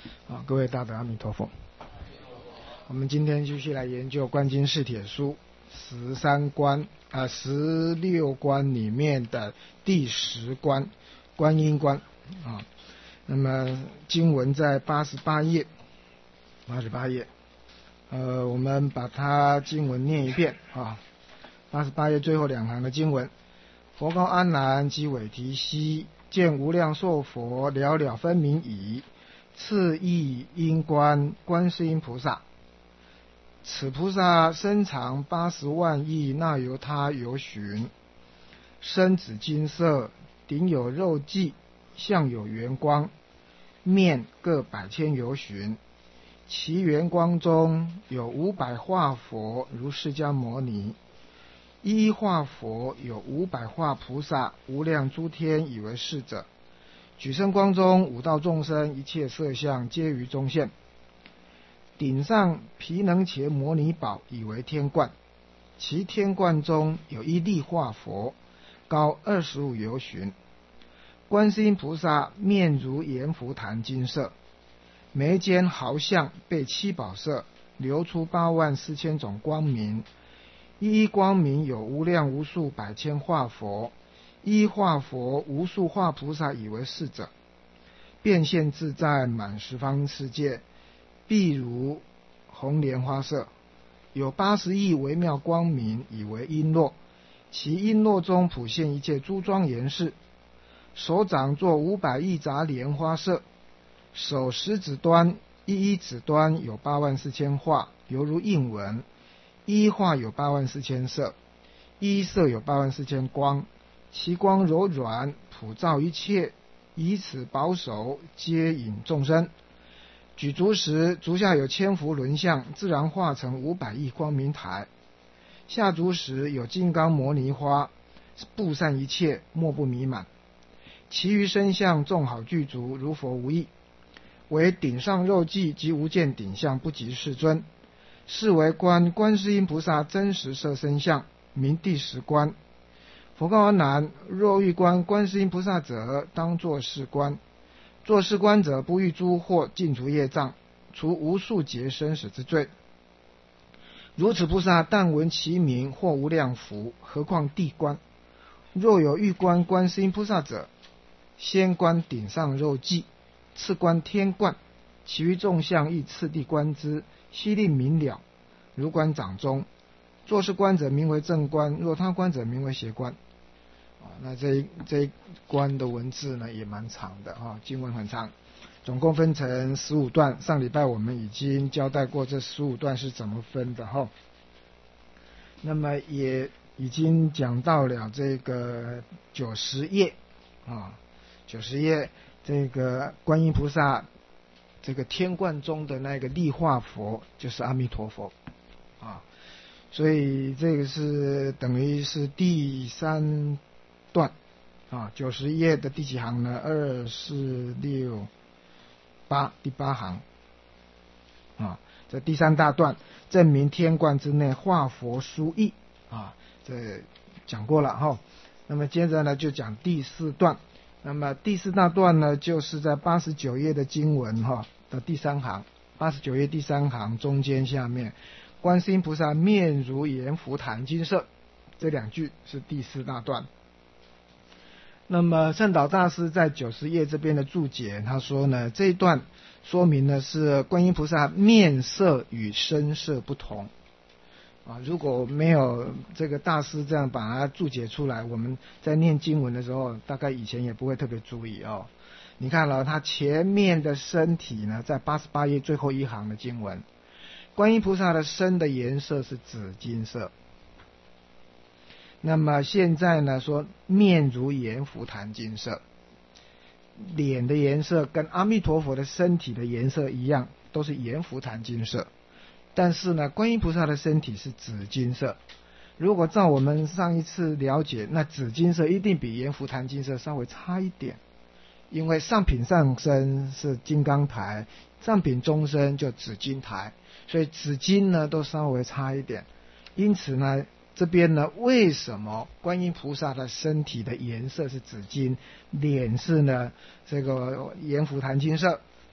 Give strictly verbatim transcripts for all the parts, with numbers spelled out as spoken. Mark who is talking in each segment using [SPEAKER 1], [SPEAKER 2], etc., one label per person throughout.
[SPEAKER 1] 啊，各位大德阿弥陀佛。我们今天继续来研究《观经释帖书》十三观啊十六观里面的第十观观音观啊。那么经文在八十八页，八十八页，呃，我们把它经文念一遍啊。八十八页最后两行的经文：佛告阿难及韦提希，见无量寿佛了了分明矣。次亦因观观世音菩萨，此菩萨身长八十万亿那由他由旬，身紫金色，顶有肉髻，相有圆光，面各百千由旬。其圆光中有五百化佛如释迦牟尼，一一化佛有五百化菩萨，无量诸天以为是者。举身光中五道众生一切色相皆于中现。顶上毗能伽摩尼宝以为天冠，其天冠中有一力化佛，高二十五由旬。观世音菩萨面如阎浮檀金色，眉间毫相被七宝色，流出八万四千种光明，一一光明有无量无数百千化佛，一化佛无数化菩萨以为是者，变现自在满十方世界，譬如红莲花色，有八十亿微妙光明以为璎珞，其璎珞中普现一切诸庄严事。手掌作五百亿杂莲花色，手十指端一一指端有八万四千画，犹如印文，一画有八万四千色，一色有八万四千光，其光柔软，普照一切，以此保守，接引众生。举足时，足下有千福轮相，自然化成五百亿光明台。下足时有金刚摩尼花，布散一切，莫不弥满。其余身相众好具足，如佛无异。为顶上肉髻及无见顶相，不及世尊。是为观观世音菩萨真实色身相，名第十观。佛告阿难：若欲观观世音菩萨者，当作是观。作是观者，不欲诸惑，尽除业障，除无数劫生死之罪。如此菩萨，但闻其名，获无量福，何况地观？若有欲观观世音菩萨者，先观顶上肉髻，次观天冠，其余众相亦次第观之，悉令明了。如观掌中，作是观者名为正观，若他观者名为邪观。那这一这一关的文字呢也蛮长的啊，经文很长，总共分成十五段。上礼拜我们已经交代过这十五段是怎么分的哈。那么也已经讲到了这个九十页啊，九十页这个观音菩萨这个天冠中的那个力化佛就是阿弥陀佛啊，所以这个是等于是第三段啊，九十页的第几行呢？二四六八，第八行啊，这第三大段证明天冠之内化佛殊异啊，这讲过了哈。那么接着呢就讲第四段，那么第四大段呢就是在八十九页的经文哈的第三行，八十九页第三行中间下面，观世音菩萨面如阎浮檀金色，这两句是第四大段。那么圣导大师在九十页这边的注解，他说呢，这一段说明的是观音菩萨面色与身色不同啊。如果没有这个大师这样把它注解出来，我们在念经文的时候，大概以前也不会特别注意哦。你看了他前面的身体呢，在八十八页最后一行的经文，观音菩萨的身的颜色是紫金色。那么现在呢说面如阎浮檀金色，脸的颜色跟阿弥陀佛的身体的颜色一样，都是阎浮檀金色。但是呢观音菩萨的身体是紫金色。如果照我们上一次了解，那紫金色一定比阎浮檀金色稍微差一点，因为上品上身是金刚台，上品中身就紫金台，所以紫金呢都稍微差一点。因此呢这边呢，为什么观音菩萨的身体的颜色是紫金，脸是呢这个阎浮檀金色？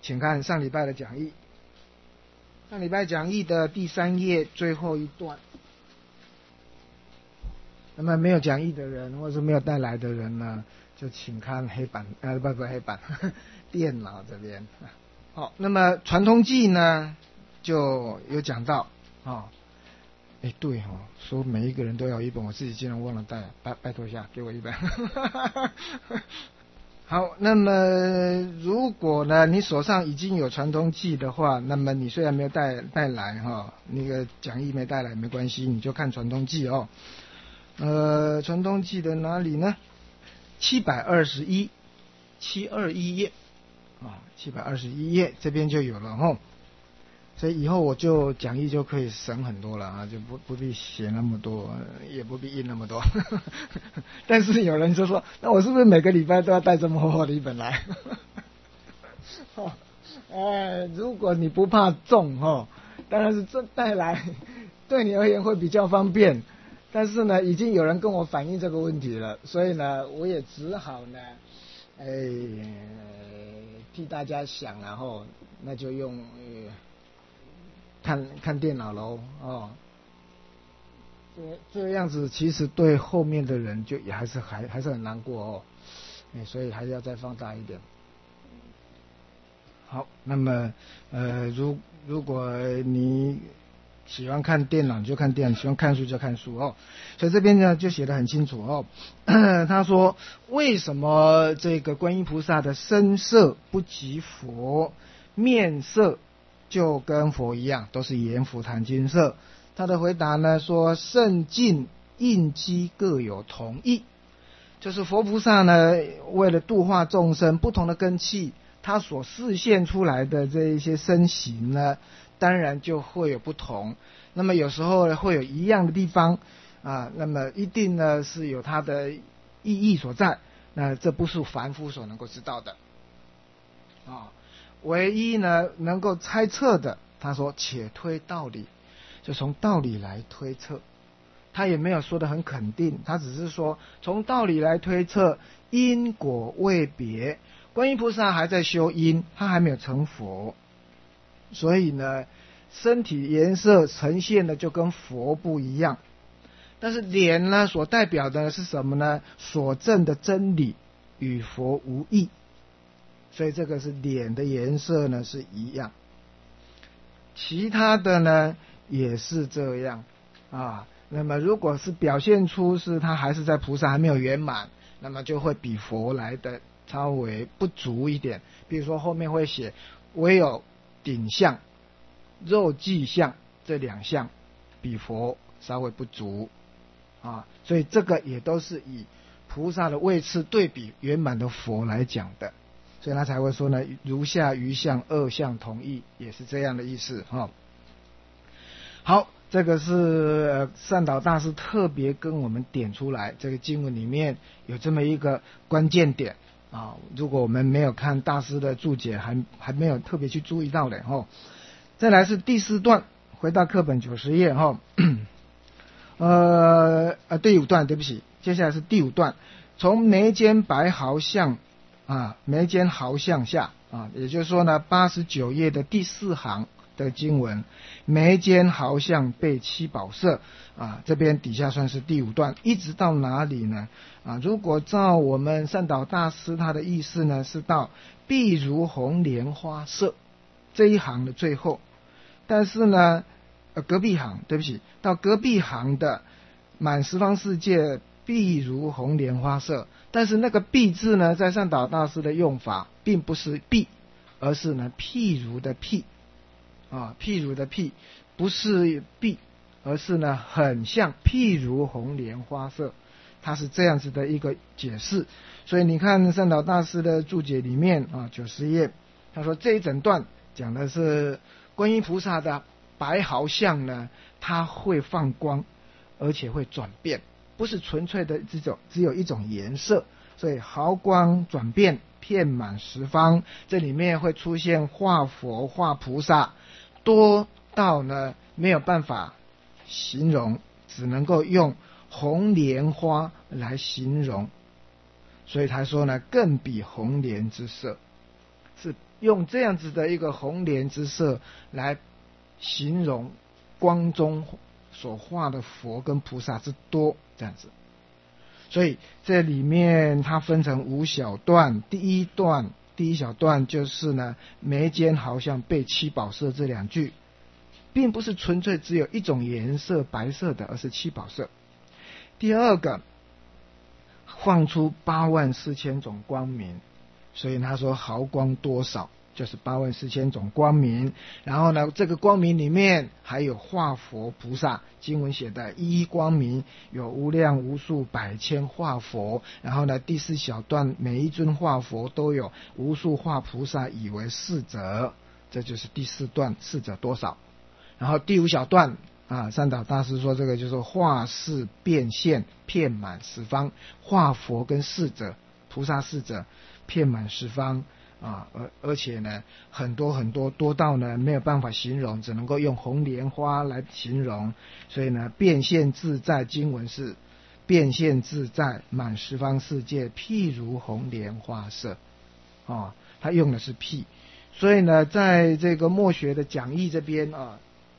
[SPEAKER 1] 请看上礼拜的讲义，上礼拜讲义的第三页最后一段。那么没有讲义的人，或是没有带来的人呢，就请看黑板，呃，不不黑板，呵呵电脑这边。好，那么传通记呢，就有讲到，哦，哎，对哦，说每一个人都要一本，我自己竟然忘了带，拜拜托一下，给我一本。好，那么如果呢，你手上已经有传通记的话，那么你虽然没有带带来哈、哦，那个讲义没带来没关系，你就看传通记哦。呃，传通记的哪里呢？七百二十一，七二一页啊，七百二十一页这边就有了哈。所以以后我就讲义就可以省很多了啊，就不不必写那么多，也不必印那么多。但是有人就说，那我是不是每个礼拜都要带这么厚厚的一本来？哦，哎，如果你不怕重哈，当然是这带来对你而言会比较方便。但是呢，已经有人跟我反映这个问题了，所以呢，我也只好呢，哎，替大家想，然后那就用。呃看看电脑喽，哦，这这样子其实对后面的人就也还是还还是很难过哦，哎，所以还是要再放大一点。好，那么呃，如如果你喜欢看电脑就看电脑，喜欢看书就看书哦。所以这边呢就写得很清楚哦，他说为什么这个观音菩萨的身色不及佛，面色就跟佛一样，都是阎浮檀金色。他的回答呢说，圣境应机各有同义，就是佛菩萨呢为了度化众生，不同的根器，他所示现出来的这一些身形呢，当然就会有不同。那么有时候会有一样的地方啊，那么一定呢是有它的意义所在，那这不是凡夫所能够知道的啊。唯一呢能够猜测的，他说且推道理，就从道理来推测。他也没有说得很肯定，他只是说从道理来推测，因果未别。观音菩萨还在修因，他还没有成佛，所以呢身体颜色呈现的就跟佛不一样。但是脸呢所代表的是什么呢？所证的真理与佛无异，所以这个是脸的颜色呢是一样，其他的呢也是这样啊。那么如果是表现出是他还是在菩萨还没有圆满，那么就会比佛来的稍微不足一点。比如说后面会写唯有顶相、肉髻相这两项比佛稍微不足啊，所以这个也都是以菩萨的位次对比圆满的佛来讲的。所以他才会说呢，如下余相二相同义，也是这样的意思哈、哦。好，这个是呃善导大师特别跟我们点出来，这个经文里面有这么一个关键点啊。如果我们没有看大师的注解，还还没有特别去注意到的哈、哦。再来是第四段，回到课本九十页哈、哦，呃呃第五段，对不起，接下来是第五段，从眉间白毫相。啊，眉间毫相下啊，也就是说呢，八十九页的第四行的经文，眉间毫相被七宝色啊，这边底下算是第五段，一直到哪里呢？啊，如果照我们善导大师他的意思呢，是到碧如红莲花色这一行的最后，但是呢，呃，隔壁行，对不起，到隔壁行的满十方世界碧如红莲花色。但是那个碧字呢，在善导大师的用法并不是碧，而是呢譬如的譬啊，譬如的譬，不是碧，而是呢很像譬如红莲花色，它是这样子的一个解释。所以你看善导大师的注解里面啊，九十页，他说这一整段讲的是观音菩萨的白毫相呢，它会放光，而且会转变。不是纯粹的这种只有一种颜色，所以毫光转变，遍满十方。这里面会出现化佛、化菩萨，多到呢没有办法形容，只能够用红莲花来形容。所以他说呢，更比红莲之色，是用这样子的一个红莲之色来形容光中所画的佛跟菩萨之多，这样子。所以这里面它分成五小段，第一段第一小段就是呢，眉间好像被七宝色这两句，并不是纯粹只有一种颜色白色的，而是七宝色。第二个，放出八万四千种光明，所以他说毫光多少，就是八万四千种光明。然后呢，这个光明里面还有化佛菩萨，经文写的一一光明有无量无数百千化佛。然后呢，第四小段每一尊化佛都有无数化菩萨以为侍者，这就是第四段侍者多少。然后第五小段啊，三岛大师说这个就是化世变现遍满十方，化佛跟侍者菩萨侍者遍满十方啊，而而且呢很多很多，多到呢没有办法形容，只能够用红莲花来形容。所以呢，变现自在经文是变现自在满十方世界，譬如红莲花色啊，他用的是譬。所以呢，在这个墨学的讲义这边啊，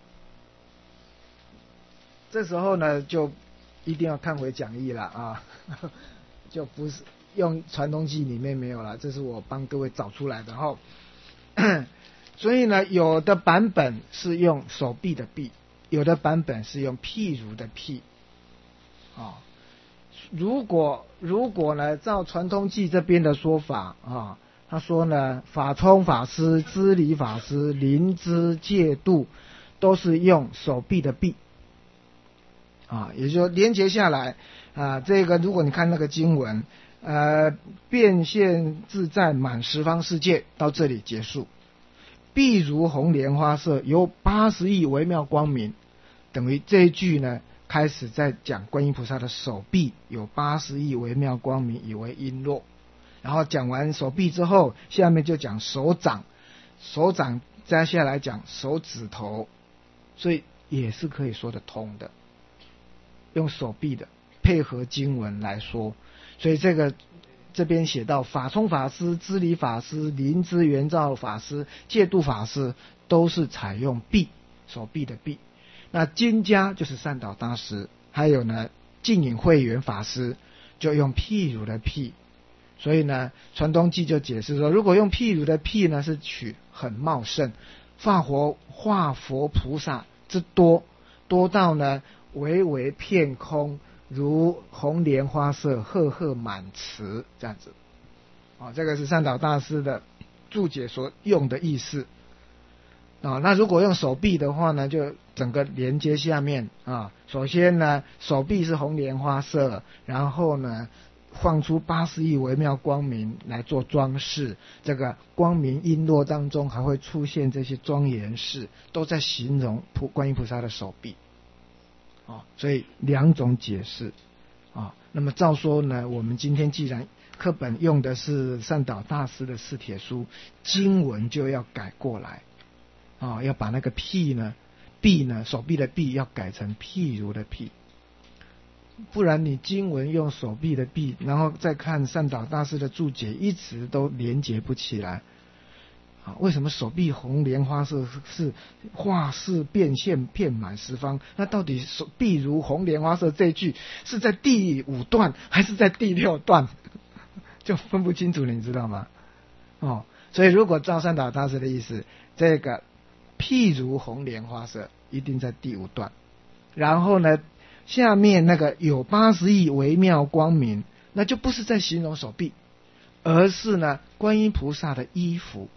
[SPEAKER 1] 这时候呢就一定要看回讲义了啊，就不是用传统记里面没有了，这是我帮各位找出来的哈。所以呢，有的版本是用手臂的臂，有的版本是用譬如的譬啊。如果如果呢，照传统记这边的说法啊，他说呢，法冲法师、知礼法师、灵知戒度都是用手臂的臂。啊，也就是说连结下来啊，这个如果你看那个经文，呃，变现自在满十方世界到这里结束，譬如红莲花色有八十亿微妙光明，等于这一句呢开始在讲观音菩萨的手臂有八十亿微妙光明以为璎珞，然后讲完手臂之后，下面就讲手掌，手掌接下来讲手指头，所以也是可以说得通的。用手臂的配合经文来说，所以这个这边写到法冲法师、知礼法师、灵知圆照法师、戒度法师都是采用臂，手臂的臂。那经家就是善导大师，还有呢净隐慧远法师就用譬如的譬。所以呢，传东记就解释说，如果用譬如的譬呢，是取很茂盛，化佛化佛菩萨之多，多到呢微微片空，如红莲花色，赫赫满池，这样子。啊，这个是善导大师的注解所用的意思。啊，那如果用手臂的话呢，就整个连接下面啊，首先呢，手臂是红莲花色，然后呢，放出八十亿微妙光明来做装饰，这个光明璎珞当中还会出现这些庄严事，都在形容普观音菩萨的手臂。啊，所以两种解释啊。那么照说呢，我们今天既然课本用的是善导大师的四帖书，经文就要改过来啊，要把那个譬呢，臂呢，手臂的臂要改成譬如的譬，不然你经文用手臂的臂，然后再看善导大师的注解，一直都连结不起来。啊，为什么手臂红莲花色是化世变现遍满十方？那到底手臂如红莲花色这句是在第五段还是在第六段？就分不清楚，你知道吗？哦，所以如果照善导大师的意思，这个譬如红莲花色一定在第五段，然后呢，下面那个有八十亿微妙光明，那就不是在形容手臂，而是呢观音菩萨的衣服。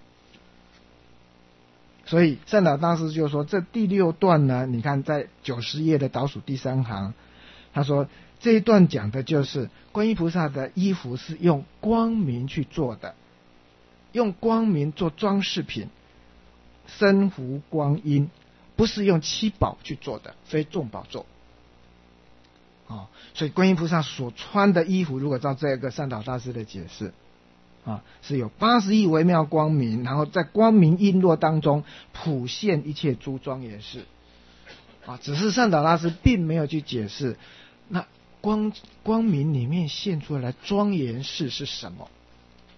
[SPEAKER 1] 所以善导大师就说，这第六段呢，你看在九十页的倒数第三行，他说这一段讲的就是观音菩萨的衣服是用光明去做的，用光明做装饰品，身服光阴，不是用七宝去做的，非众宝座。哦，所以观音菩萨所穿的衣服，如果照这个善导大师的解释啊，是有八十亿微妙光明，然后在光明璎珞当中普现一切诸庄严事啊。只是善导大师并没有去解释，那光光明里面现出来庄严事是什么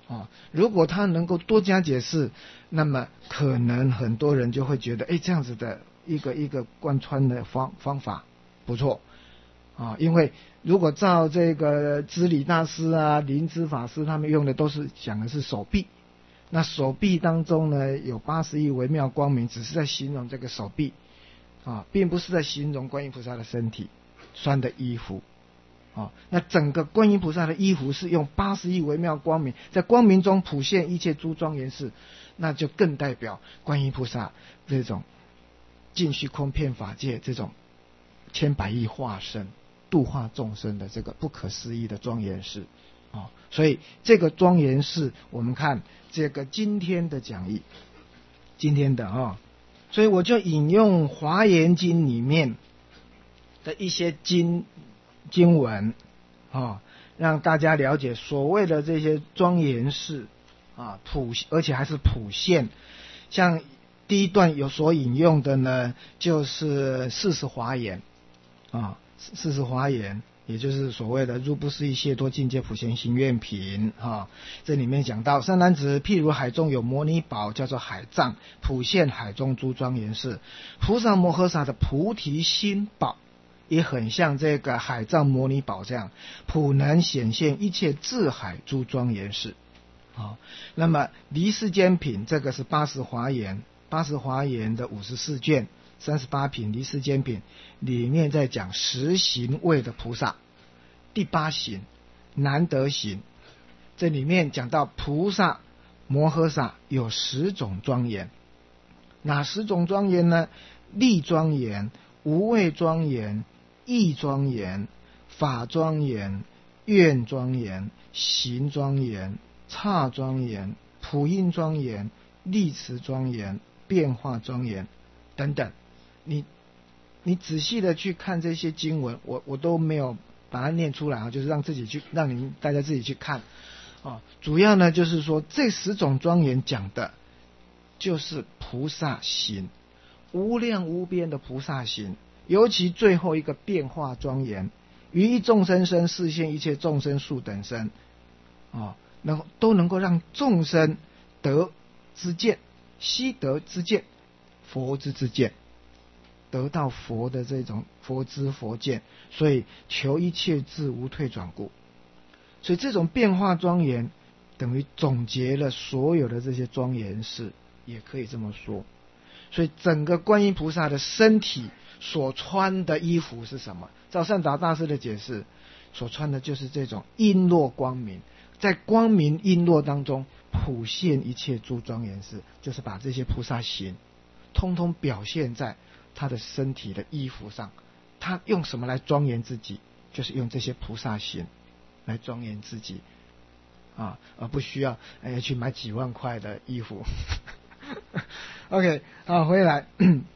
[SPEAKER 1] 啊。如果他能够多加解释，那么可能很多人就会觉得，哎，这样子的一个一个贯穿的方方法不错啊。因为如果照这个知礼大师啊、灵芝法师他们用的都是讲的是手臂，那手臂当中呢有八十亿微妙光明，只是在形容这个手臂啊，并不是在形容观音菩萨的身体穿的衣服。哦，那整个观音菩萨的衣服是用八十亿微妙光明，在光明中普现一切诸庄严事，那就更代表观音菩萨这种尽虚空遍法界这种千百亿化身度化众生的这个不可思议的庄严事。哦，所以这个庄严事，我们看这个今天的讲义，今天的啊、哦，所以我就引用华严经里面的一些经。经文啊、哦，让大家了解所谓的这些庄严事啊，普而且还是普现。像第一段有所引用的呢，就是四十华严啊，四十华严，也就是所谓的入不思议解脱境界普现行愿品啊。这里面讲到善男子，譬如海中有摩尼宝，叫做海藏，普现海中诸庄严事。菩萨摩诃萨的菩提心宝。也很像这个海藏摩尼宝这样，普能显现一切智海诸庄严事。好，那么离世间品这个是八十华严，八十华严的五十四卷，三十八品离世间品里面在讲十行位的菩萨，第八行难得行，这里面讲到菩萨摩诃萨有十种庄严，哪十种庄严呢？力庄严、无畏庄严、义庄严、法庄严、愿庄严、行庄严、刹庄严、普音庄严、力持庄严、变化庄严等等。你你仔细的去看这些经文，我我都没有把它念出来啊，就是让自己去，让你们大家自己去看啊。主要呢就是说，这十种庄严讲的就是菩萨行，无量无边的菩萨行。尤其最后一个变化庄严，于一众生身示现一切众生数等身，啊，能都能够让众生得知见，悉得知见，佛之知见，得到佛的这种佛知佛见，所以求一切智无退转故。所以这种变化庄严，等于总结了所有的这些庄严事，也可以这么说。所以整个观音菩萨的身体所穿的衣服是什么？照善导大师的解释，所穿的就是这种璎珞光明，在光明璎珞当中普现一切诸庄严事，就是把这些菩萨行通通表现在他的身体的衣服上。他用什么来庄严自己？就是用这些菩萨行来庄严自己啊，而不需要哎去买几万块的衣服。OK， 好，回来，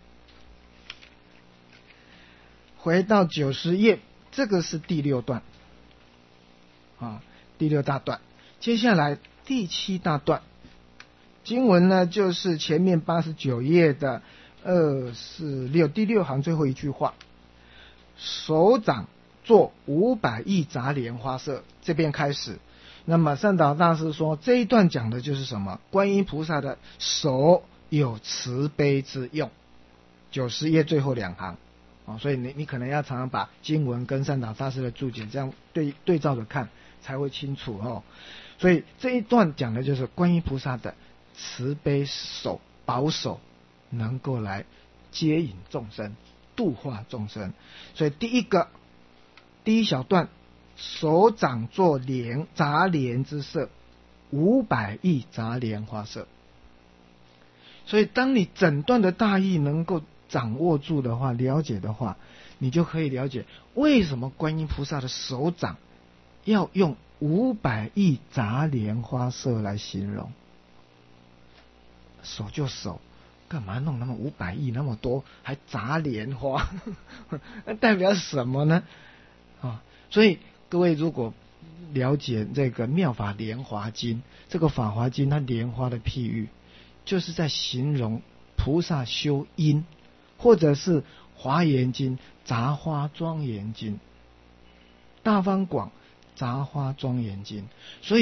[SPEAKER 1] 回到九十页，这个是第六段啊，第六大段。接下来第七大段经文呢，就是前面八十九页的二四六第六行最后一句话：手掌做五百亿杂莲花色，这边开始。那么善导大师说，这一段讲的就是什么？观音菩萨的手有慈悲之用。九十页最后两行、哦、所以你你可能要常常把经文跟善导大师的注解这样对对照着看，才会清楚哦。所以这一段讲的就是观音菩萨的慈悲手，保守能够来接引众生，度化众生。所以第一个第一小段，手掌作莲杂莲之色，五百亿杂莲花色。所以当你整段的大意能够掌握住的话，了解的话，你就可以了解为什么观音菩萨的手掌要用五百亿杂莲花色来形容。手就手，干嘛弄那么五百亿那么多，还杂莲花？那代表什么呢？啊，所以各位如果了解这个妙法莲华经，这个法华经它莲花的譬喻，就是在形容菩萨修因，或者是华严经杂花庄严经、大方广杂花庄严经。所以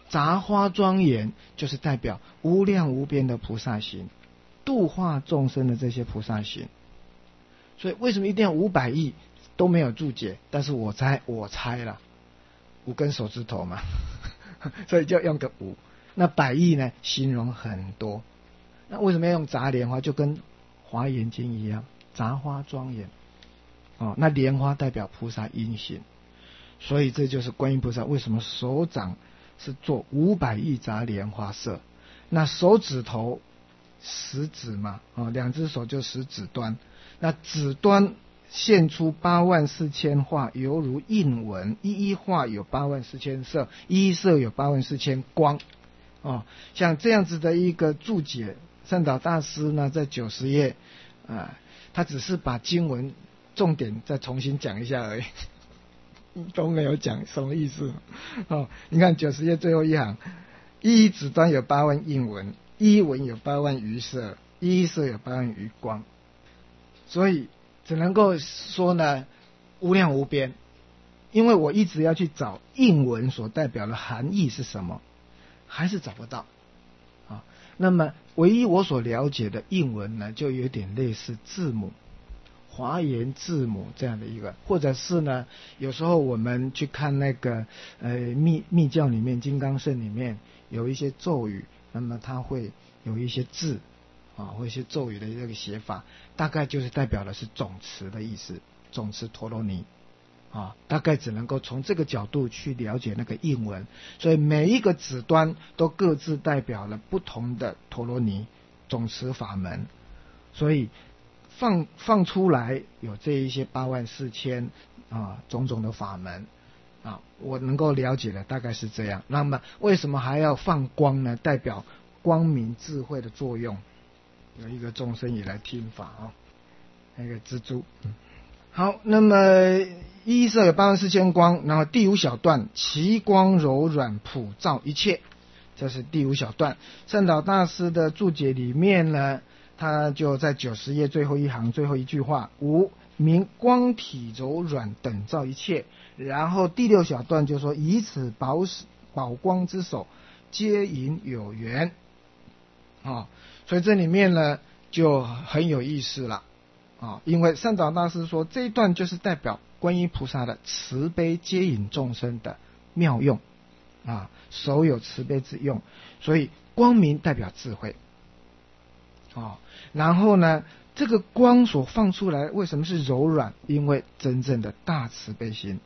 [SPEAKER 1] 杂花庄严就是代表无量无边的菩萨行，度化众生的这些菩萨行。所以为什么一定要五百亿都没有注解？但是我猜我猜了，五根手指头嘛，所以就用个五。那百亿呢，形容很多。那为什么要用杂莲花？就跟华严经一样，杂花庄严。哦，那莲花代表菩萨因行，所以这就是观音菩萨为什么手掌是做五百亿杂莲花色。那手指头食指嘛，哦，两只手就食指端，那指端现出八万四千画，犹如印纹，一一画有八万四千色，一一色有八万四千光。哦，像这样子的一个注解，善导大师呢在九十页啊，他只是把经文重点再重新讲一下而已，都没有讲什么意思。哦，你看九十页最后一行，一一指端有八万印纹，一一纹有八万余色，一一色有八万余光，所以只能够说呢无量无边。因为我一直要去找印纹所代表的含义是什么，还是找不到啊。那么唯一我所了解的印纹呢，就有点类似字母，华严字母这样的一个，或者是呢，有时候我们去看那个呃密密教里面金刚圣里面有一些咒语，那么它会有一些字啊，或一些咒语的这个写法，大概就是代表的是总持的意思，总持陀罗尼啊，大概只能够从这个角度去了解那个印文。所以每一个指端都各自代表了不同的陀罗尼总持法门，所以放放出来有这一些八万四千啊种种的法门啊，我能够了解的大概是这样。那么为什么还要放光呢？代表光明智慧的作用。有一个众生也来听法啊，那个蜘蛛。嗯，好，那么一色有八万四千光，然后第五小段，其光柔软普照一切，这是第五小段。善导大师的注解里面呢，他就在九十页最后一行最后一句话，五明光体柔软等照一切。然后第六小段就说，以此宝宝光之手，皆引有缘。啊，所以这里面呢就很有意思了啊，因为善导大师说这一段就是代表观音菩萨的慈悲接引众生的妙用啊，手有慈悲之用，所以光明代表智慧啊。然后呢，这个光所放出来为什么是柔软？因为真正的大慈悲心，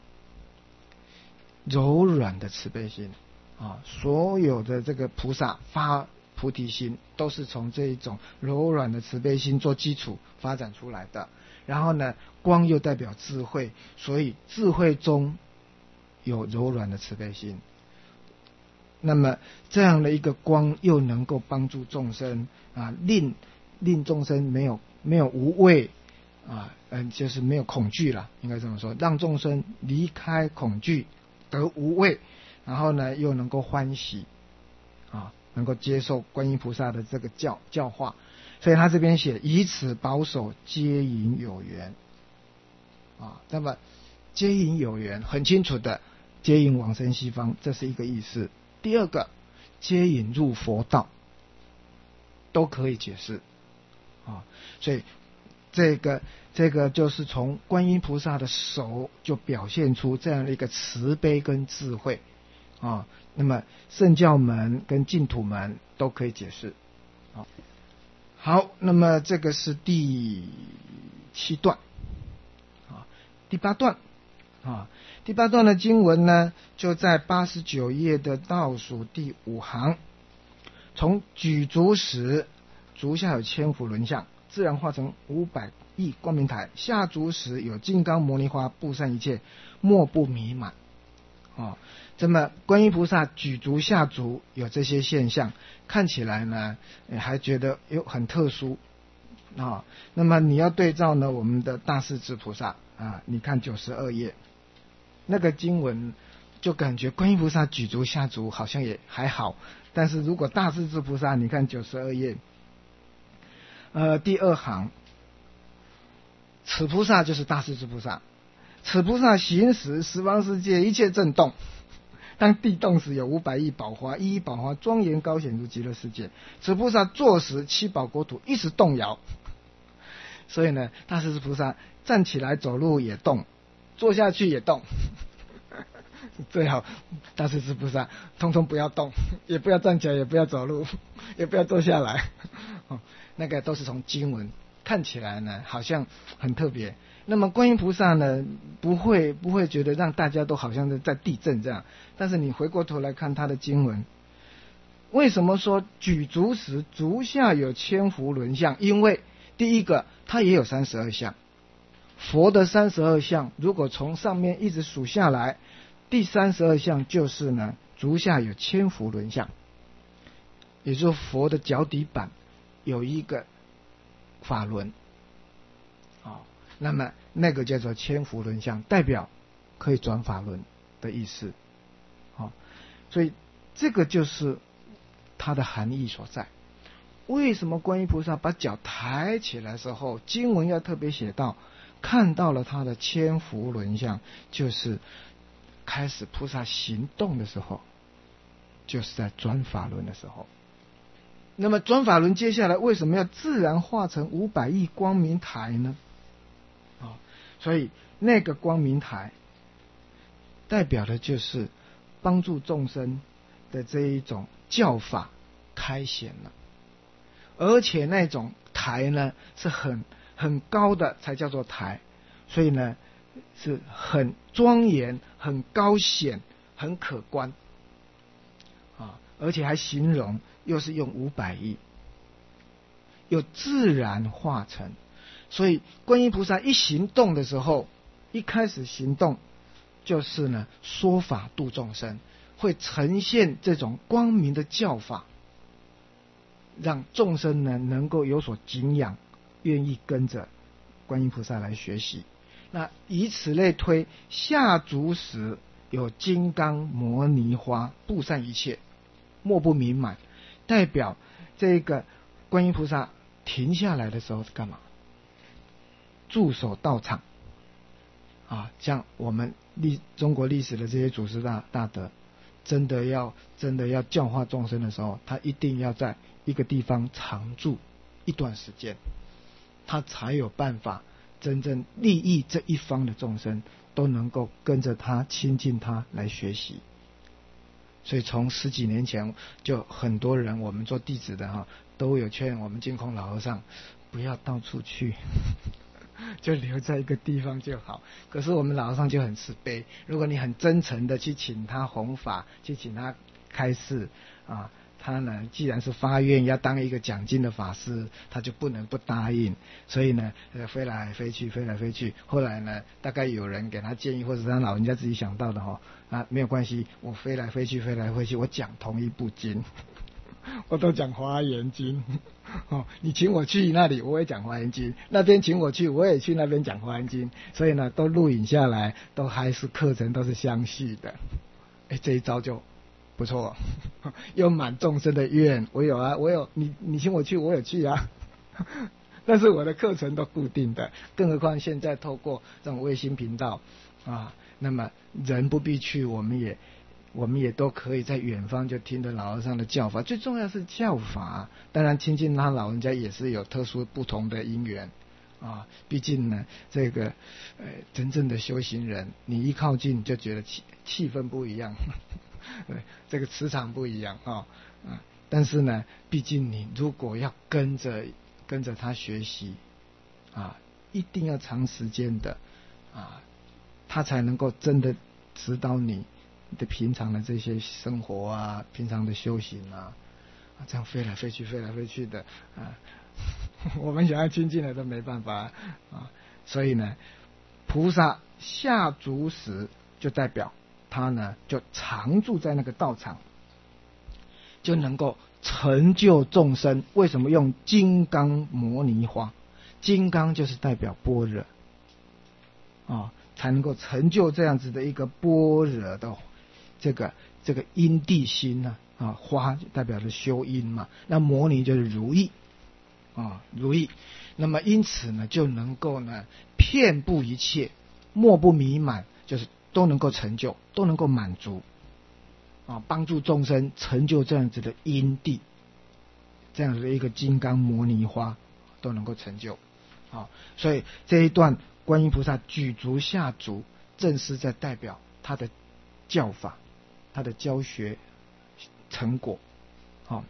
[SPEAKER 1] 柔软的慈悲心啊，所有的这个菩萨发菩提心都是从这一种柔软的慈悲心做基础发展出来的。然后呢，光又代表智慧，所以智慧中有柔软的慈悲心。那么这样的一个光又能够帮助众生啊，令令众生没有没有无畏啊，嗯，就是没有恐惧了，应该这么说，让众生离开恐惧，得无畏，然后呢又能够欢喜啊，能够接受观音菩萨的这个教教化。所以他这边写以此保守接引有缘啊，那么接引有缘很清楚的接引往生西方，这是一个意思。第二个，接引入佛道都可以解释啊，所以这个这个就是从观音菩萨的手就表现出这样的一个慈悲跟智慧啊。那么圣教门跟净土门都可以解释啊。好，那么这个是第七段啊，第八段啊，第八段的经文呢，就在八十九页的倒数第五行，从举足时，足下有千佛轮相，自然化成五百亿光明台；下足时有金刚摩尼花布散一切，莫不弥满。哦，这么观音菩萨举足下足有这些现象，看起来呢还觉得有很特殊啊、哦。那么你要对照呢我们的大势至菩萨啊，你看九十二页那个经文，就感觉观音菩萨举足下足好像也还好，但是如果大势至菩萨，你看九十二页呃第二行，此菩萨就是大势至菩萨，此菩萨行时十方世界一切震动， 当地动时，有五百亿宝花，一一宝花庄严高显如极乐世界。此菩萨坐时，七宝国土一时动摇。所以呢，大势至菩萨站起来走路也动，坐下去也动。最好大势至菩萨通通不要动，也不要站起来，也不要走路，也不要坐下来。哦，那个都是从经文看起来呢，好像很特别。那么观音菩萨呢，不会不会觉得让大家都好像是在地震这样。但是你回过头来看他的经文，为什么说举足时足下有千福轮相？因为第一个，他也有三十二相。佛的三十二相，如果从上面一直数下来，第三十二相就是呢，足下有千福轮相，也就是佛的脚底板有一个法轮。哦，那么那个叫做千福轮相，代表可以转法轮的意思。哦，所以这个就是它的含义所在。为什么观音菩萨把脚抬起来的时候，经文要特别写到看到了他的千福轮相，就是开始菩萨行动的时候，就是在转法轮的时候。那么转法轮接下来为什么要自然化成五百亿光明台呢？哦，所以那个光明台代表的就是帮助众生的这一种教法开显了。而且那种台呢是很很高的才叫做台，所以呢是很庄严、很高显、很可观啊，而且还形容又是用五百亿，又自然化成。所以观音菩萨一行动的时候，一开始行动就是呢说法度众生，会呈现这种光明的教法，让众生呢能够有所敬仰，愿意跟着观音菩萨来学习。那以此类推，下足时有金刚摩尼花布散一切，莫不名满，代表这个观音菩萨停下来的时候是干嘛？驻守道场啊，像我们历中国历史的这些祖师大大德，真的要真的要教化众生的时候，他一定要在一个地方常住一段时间，他才有办法真正利益这一方的众生，都能够跟着他亲近他来学习。所以从十几年前就很多人，我们做弟子的哈，都有劝我们净空老和尚不要到处去，就留在一个地方就好。可是我们老和尚就很慈悲，如果你很真诚的去请他弘法，去请他开示啊，他呢既然是发愿要当一个讲经的法师，他就不能不答应。所以呢呃飞来飞去飞来飞去，后来呢大概有人给他建议，或者是他老人家自己想到的哈啊，没有关系，我飞来飞去飞来飞去，我讲同一部经，我都讲华严经哦，你请我去那里我也讲华严经，那边请我去我也去那边讲华严经，所以呢都录影下来，都还是课程都是相续的。哎，这一招就不错，又满众生的愿。我有啊，我有你你请我去我有去啊，但是我的课程都固定的，更何况现在透过这种卫星频道啊，那么人不必去，我们也我们也都可以在远方就听着老和尚的教法。最重要是教法，当然亲近他老人家也是有特殊不同的因缘啊，毕竟呢这个呃真正的修行人，你一靠近就觉得气气氛不一样对，这个磁场不一样啊、哦、但是呢毕竟你如果要跟着跟着他学习啊，一定要长时间的啊，他才能够真的指导你的平常的这些生活啊，平常的修行啊，这样飞来飞去飞来飞去的啊，我们想要亲近的都没办法啊。所以呢菩萨下足时就代表他呢就常住在那个道场，就能够成就众生。为什么用金刚摩尼花？金刚就是代表般若啊，才能够成就这样子的一个般若的这个这个因地心呢啊，花代表着修因嘛，那摩尼就是如意啊，如意。那么因此呢就能够呢遍布一切，莫不弥满，就是都能够成就，都能够满足啊，帮助众生成就这样子的因地，这样子的一个金刚摩尼花都能够成就。啊，所以这一段观音菩萨举足下足，正是在代表他的教法，他的教学成果。好，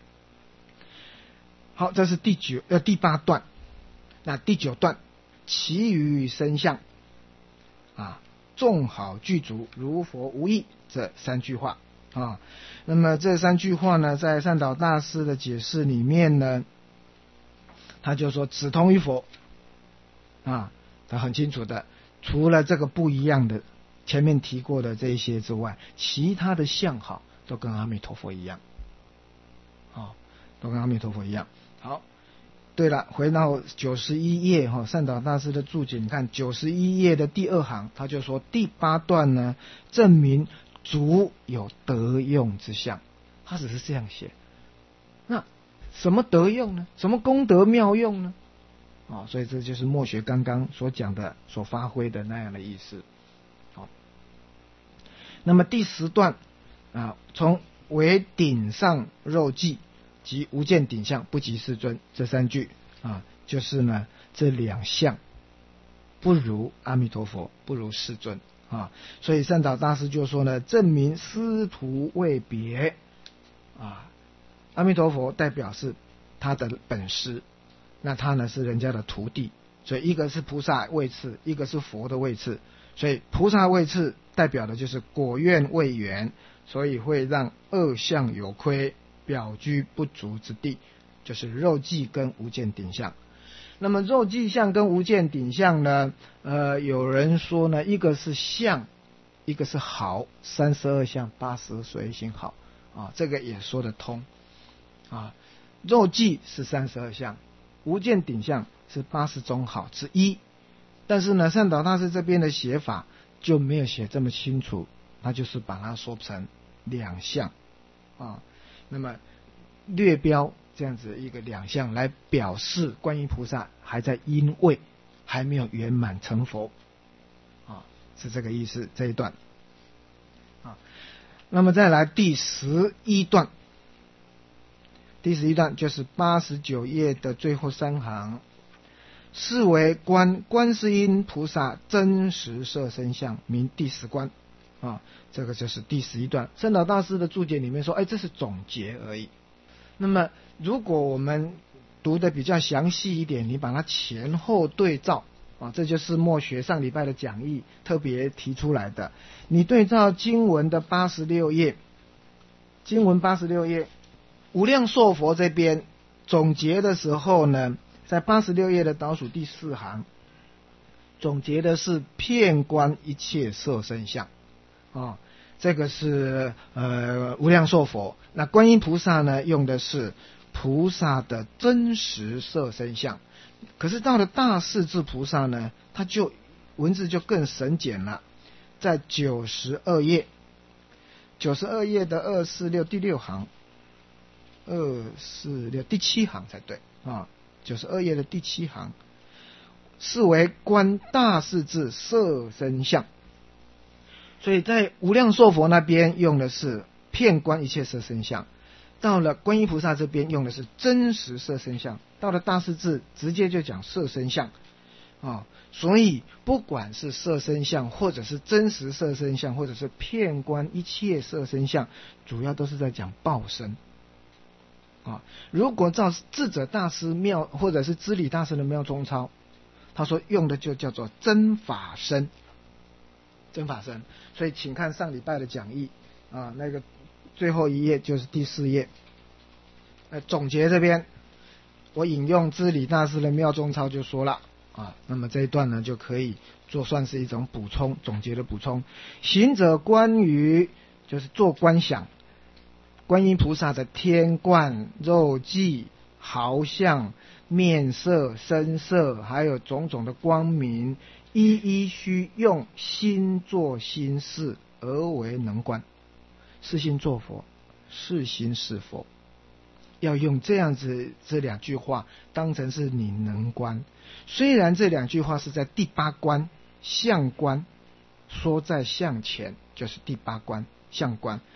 [SPEAKER 1] 好，这是第九呃第八段。那第九段，其余身相啊，众好具足，如佛无异，这三句话啊。那么这三句话呢，在善导大师的解释里面呢，他就说只同于佛啊，他很清楚的，除了这个不一样的前面提过的这一些之外，其他的相好都跟阿弥陀佛一样，啊，都跟阿弥陀佛一样。好，对了，回到九十一页哈，善导大师的注解，你看九十一页的第二行，他就说第八段呢，证明足有得用之相，他只是这样写。那什么得用呢？什么功德妙用呢？啊，所以这就是默学刚刚所讲的、所发挥的那样的意思。好，那么第十段啊，从为顶上肉髻及无见顶相不及世尊这三句啊，就是呢这两相不如阿弥陀佛，不如世尊啊，所以善导大师就说呢，证明师徒位别啊，阿弥陀佛代表是他的本师，那他呢是人家的徒弟，所以一个是菩萨位次，一个是佛的位次，所以菩萨位次代表的就是果愿未圆，所以会让二相有亏，表居不足之地，就是肉髻跟无见顶相。那么肉髻相跟无见顶相呢，呃，有人说呢，一个是相，一个是好，三十二相八十随行好啊，这个也说得通啊。肉髻是三十二相，无见顶相是八十种好之一，但是呢，善导大师这边的写法就没有写这么清楚，他就是把它说成两相啊。那么略标这样子一个两相来表示观音菩萨还在因位，还没有圆满成佛啊，是这个意思这一段啊。那么再来第十一段，第十一段就是八十九页的最后三行，是为观观世音菩萨真实色身相，名第十观啊，这个就是第十一段。善导大师的注解里面说，哎，这是总结而已。那么如果我们读的比较详细一点，你把它前后对照啊，这就是默学上礼拜的讲义特别提出来的。你对照经文的八十六页，经文八十六页，无量寿佛这边总结的时候呢，在八十六页的倒数第四行，总结的是遍观一切色身相啊，这个是呃无量寿佛。那观音菩萨呢，用的是菩萨的真实色身相。可是到了大势至菩萨呢，他就文字就更省简了，在九十二页，九十二页的二四六第六行，二四六第七行才对啊，九十二页的第七行，是为观大势至色身相。所以在无量寿佛那边用的是遍观一切色身相，到了观音菩萨这边用的是真实色身相，到了大势至直接就讲色身相啊。所以不管是色身相，或者是真实色身相，或者是遍观一切色身相，主要都是在讲报身啊。如果照智者大师妙，或者是知礼大师的妙中抄，他说用的就叫做真法身，真法身。所以请看上礼拜的讲义啊，那个最后一页就是第四页，呃，总结这边我引用知礼大师的妙中抄就说了啊，那么这一段呢就可以做算是一种补充，总结的补充。行者关于就是做观想观音菩萨的天冠、肉髻、毫相、面色、身色，还有种种的光明，一一须用心做心事而为能观。是心做佛，是心是佛，要用这样子这两句话当成是你能观。虽然这两句话是在第八关相观说在向前，就是第八关相观，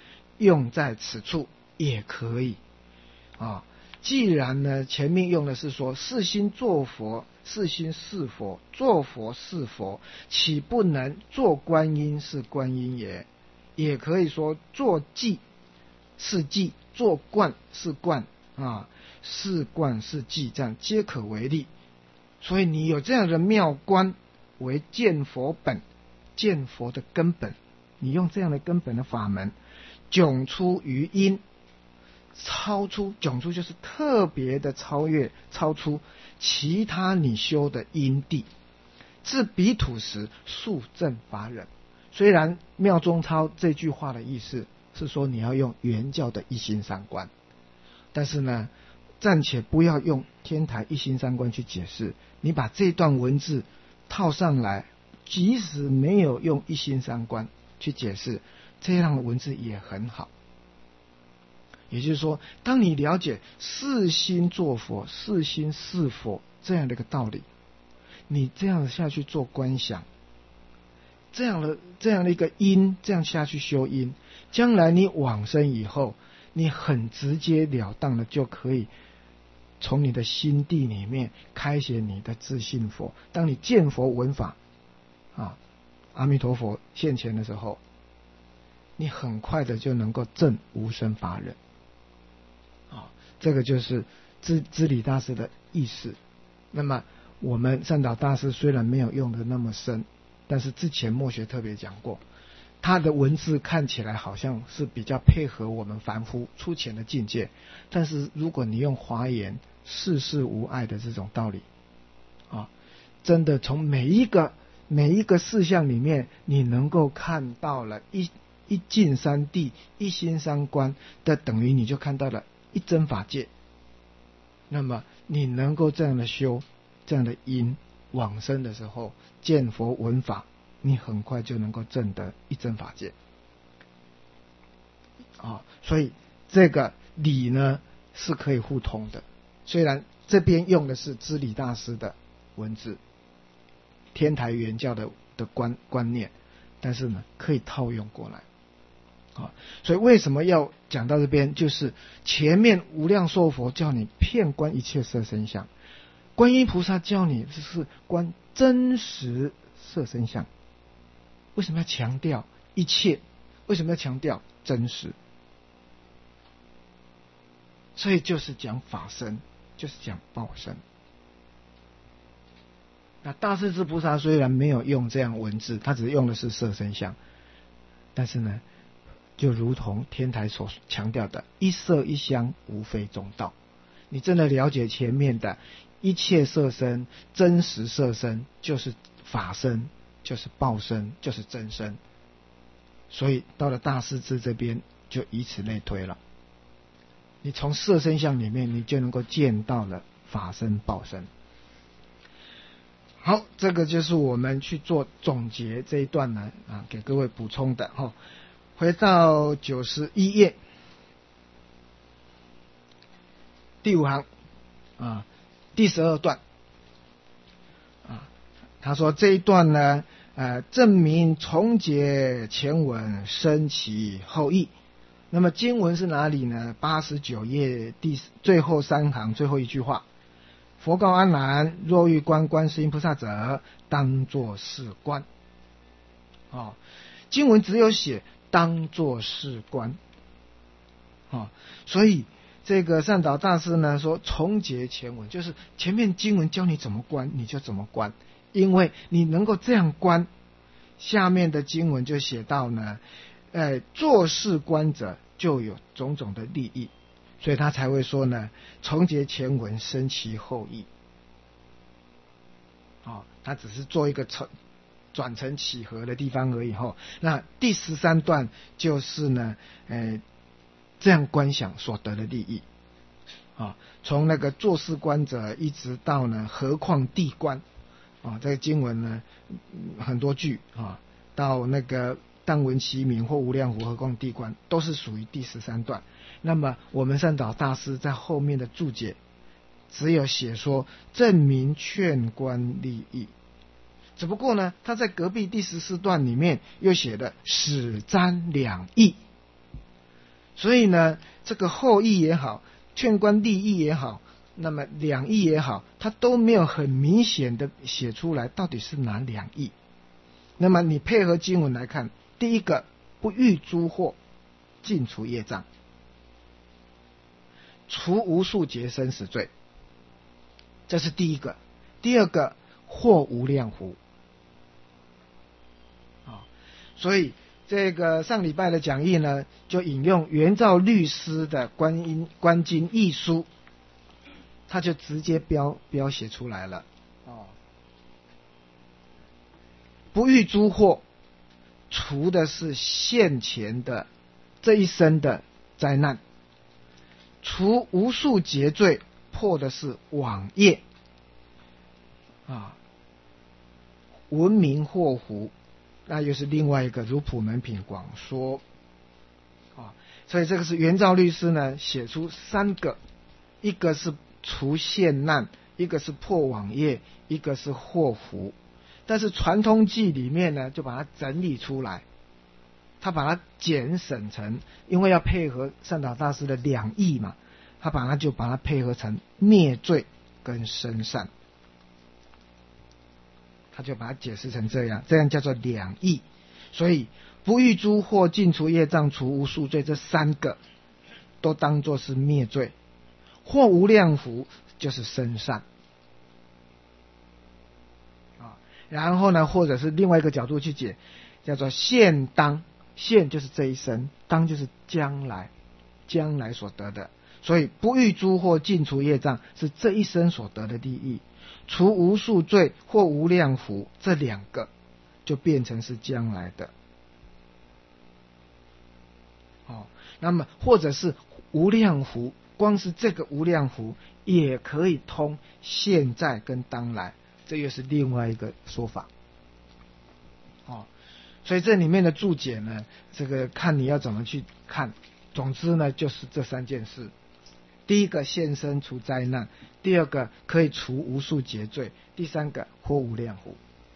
[SPEAKER 1] 用在此处也可以啊。既然呢前面用的是说是心作佛，是心是佛，作佛是佛，岂不能作观音是观音也？也可以说作寂是寂，作观是观啊，是观是寂，这样皆可为例。所以你有这样的妙观为见佛本，见佛的根本，你用这样的根本的法门，迥出于因，超出，迥出就是特别的超越，超出其他你修的因地，至彼土时速证法忍。虽然妙中超这句话的意思是说你要用原教的一心三观，但是呢暂且不要用天台一心三观去解释，你把这段文字套上来，即使没有用一心三观去解释，这样的文字也很好。也就是说，当你了解是心作佛，是心是佛这样的一个道理，你这样下去做观想，这样的这样的一个因，这样下去修因，将来你往生以后，你很直截了当的就可以从你的心地里面开显你的自信佛。当你见佛闻法啊，阿弥陀佛现前的时候，你很快的就能够证无生法忍啊，这个就是知知理大师的意思。那么我们善导大师虽然没有用的那么深，但是之前默学特别讲过，他的文字看起来好像是比较配合我们凡夫粗浅的境界，但是如果你用华严世事无碍的这种道理啊，真的从每一个每一个事项里面，你能够看到了一一境三谛，一心三观的，等于你就看到了一真法界。那么你能够这样的修，这样的因，往生的时候见佛闻法，你很快就能够证得一真法界啊。所以这个理呢是可以互通的。虽然这边用的是知理大师的文字，天台原教的的观观念，但是呢可以套用过来啊。所以为什么要讲到这边，就是前面无量寿佛叫你遍观一切色身相，观音菩萨叫你是观真实色身相。为什么要强调一切？为什么要强调真实？所以就是讲法身，就是讲报身。那大势至菩萨虽然没有用这样文字，他只用的是色身相，但是呢就如同天台所强调的一色一香无非中道。你真的了解前面的一切色身，真实色身就是法身，就是报身，就是真身。所以到了大势至这边就以此类推了，你从色身相里面你就能够见到了法身报身。好，这个就是我们去做总结这一段呢啊，给各位补充的哈。回到九十一页第五行啊，第十二段啊，他说这一段呢，呃，证明重解前文，生其后意。那么经文是哪里呢？八十九页第最后三行最后一句话。佛告阿难：若欲观观世音菩萨者，当作是观。哦，经文只有写当作是观。哦，所以这个善导大师呢说，重解前文，就是前面经文教你怎么观，你就怎么观，因为你能够这样观，下面的经文就写到呢，呃，做事观者就有种种的利益。所以他才会说呢，重解前文，生其后意。哦，他只是做一个转转成起合的地方而已哈。那第十三段就是呢，呃，这样观想所得的利益。啊，从那个做事观者一直到呢，何况地观。啊，这个经文呢很多句啊，到那个但闻其名或无量福何况地观，都是属于第十三段。那么我们善导大师在后面的注解只有写说证明劝观利益，只不过呢他在隔壁第十四段里面又写了始瞻两义。 所以呢，这个后义也好，劝官立义也好，那么两义也好，它都没有很明显的写出来到底是哪两义。那么你配合经文来看，第一个不欲诸祸，尽除业障，除无数劫生死罪，这是第一个。第二个，祸无量福。啊，所以这个上礼拜的讲义呢，就引用圆照律师的观音观经义书，他就直接标标写出来了。哦，不欲诸祸，除的是现前的这一生的灾难，除无数劫罪，破的是往业。啊，闻名祸福，那又是另外一个如普门品广说。啊，所以这个是圆照律师呢写出三个，一个是除现难，一个是破往业，一个是祸福。但是传通记里面呢，就把它整理出来，他把它简省成，因为要配合善导大师的两义嘛，他把它就把它配合成灭罪跟生善。他就把它解释成这样，这样叫做两义。所以不欲诸祸，尽除业障，除无数罪，这三个都当作是灭罪，祸无量福就是生善。啊，然后呢，或者是另外一个角度去解，叫做现当，现就是这一生，当就是将来，将来所得的。所以不欲诸祸，尽除业障是这一生所得的利益，除无数罪或无量福，这两个就变成是将来的。哦，那么或者是无量福，光是这个无量福也可以通现在跟当来，这又是另外一个说法。哦，所以这里面的注解呢，这个看你要怎么去看。总之呢，就是这三件事。第一个现身除灾难，第二个可以除无数劫罪，第三个或无量福。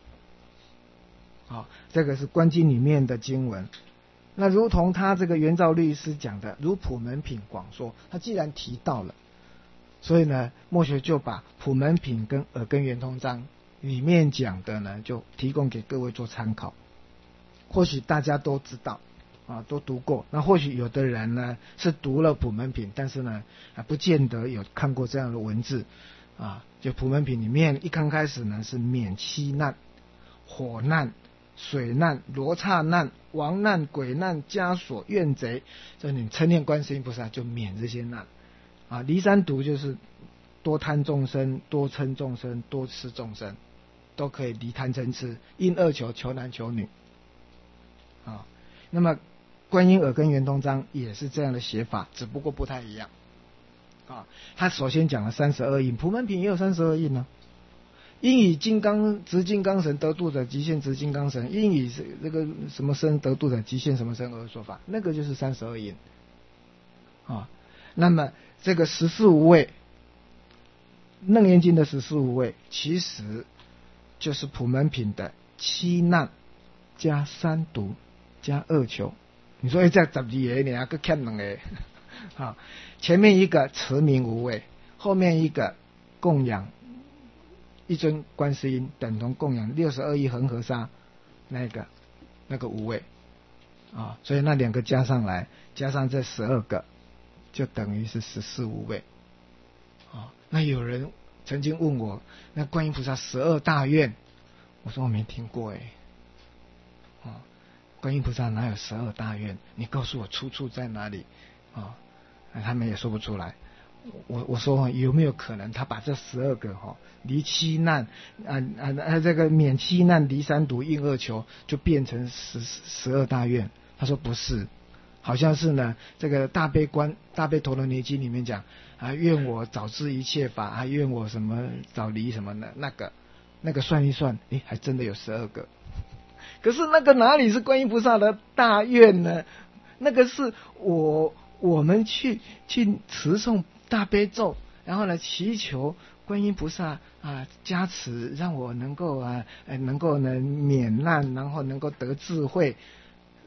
[SPEAKER 1] 好，这个是观经里面的经文。那如同他这个圆照律师讲的，如普门品广说，他既然提到了，所以呢，默学就把普门品跟耳根圆通章里面讲的呢，就提供给各位做参考。或许大家都知道啊，都读过。那或许有的人呢是读了普门品，但是呢啊不见得有看过这样的文字啊。就普门品里面一刚开始呢是免七难、火难、水难、罗刹难、亡难、鬼难、枷锁、怨贼，这你称念观世音菩萨就免这些难啊。离三毒就是多贪众生、多嗔众生、多痴众生，都可以离贪嗔痴，因恶求，求男求女啊。那么观音耳根圆通章也是这样的写法，只不过不太一样啊。他首先讲了三十二应，普门品也有三十二应呢。应以金刚执金刚神得度者，极限执金刚神；应以这个什么身得度者，极限什么身而说法，那个就是三十二应啊。那么这个十四无畏，楞严经的十四无畏，其实就是普门品的七难加三毒加二求。你说哎，这十二个你还个欠两个啊？前面一个持名无畏，后面一个供养一尊观世音，等同供养六十二亿恒河沙，那个那个无畏啊，所以那两个加上来，加上这十二个，就等于是十四无畏啊。那有人曾经问我，那观音菩萨十二大愿，我说我没听过哎，啊。观音菩萨哪有十二大愿？你告诉我出处在哪里啊？他们也说不出来。我我说有没有可能他把这十二个哈离七难啊啊啊这个免七难离三毒应二求就变成十十二大愿？他说不是，好像是呢这个大悲观大悲陀罗尼经里面讲啊，愿我早知一切法，啊愿我什么早离什么的，那个那个算一算，诶还真的有十二个。可是那个哪里是观音菩萨的大愿呢？那个是我我们去去持诵大悲咒，然后呢祈求观音菩萨啊加持，让我能够啊能够呢免难，然后能够得智慧。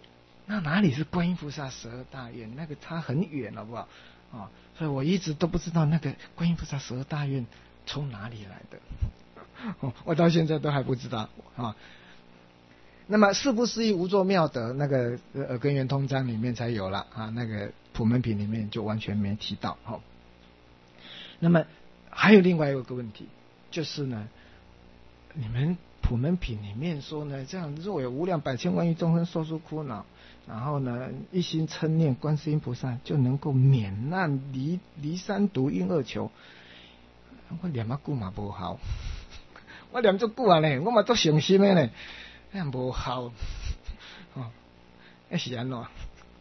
[SPEAKER 1] 那哪里是观音菩萨十二大愿？那个差很远，好不好？啊，所以我一直都不知道那个观音菩萨十二大愿从哪里来的，哦，我到现在都还不知道啊。那么四不思议无作妙德，那个耳根圆通章里面才有了啊，那个普门品里面就完全没提到。好，那么还有另外一个问题，就是呢，你们普门品里面说呢，这样若有无量百千万亿众生受诸苦恼，然后呢一心称念观世音菩萨，就能够免难离离三毒因二囚。我念啊久嘛无效，我念足久啊呢，我嘛足诚心的呢。那无效，哦，那是安怎？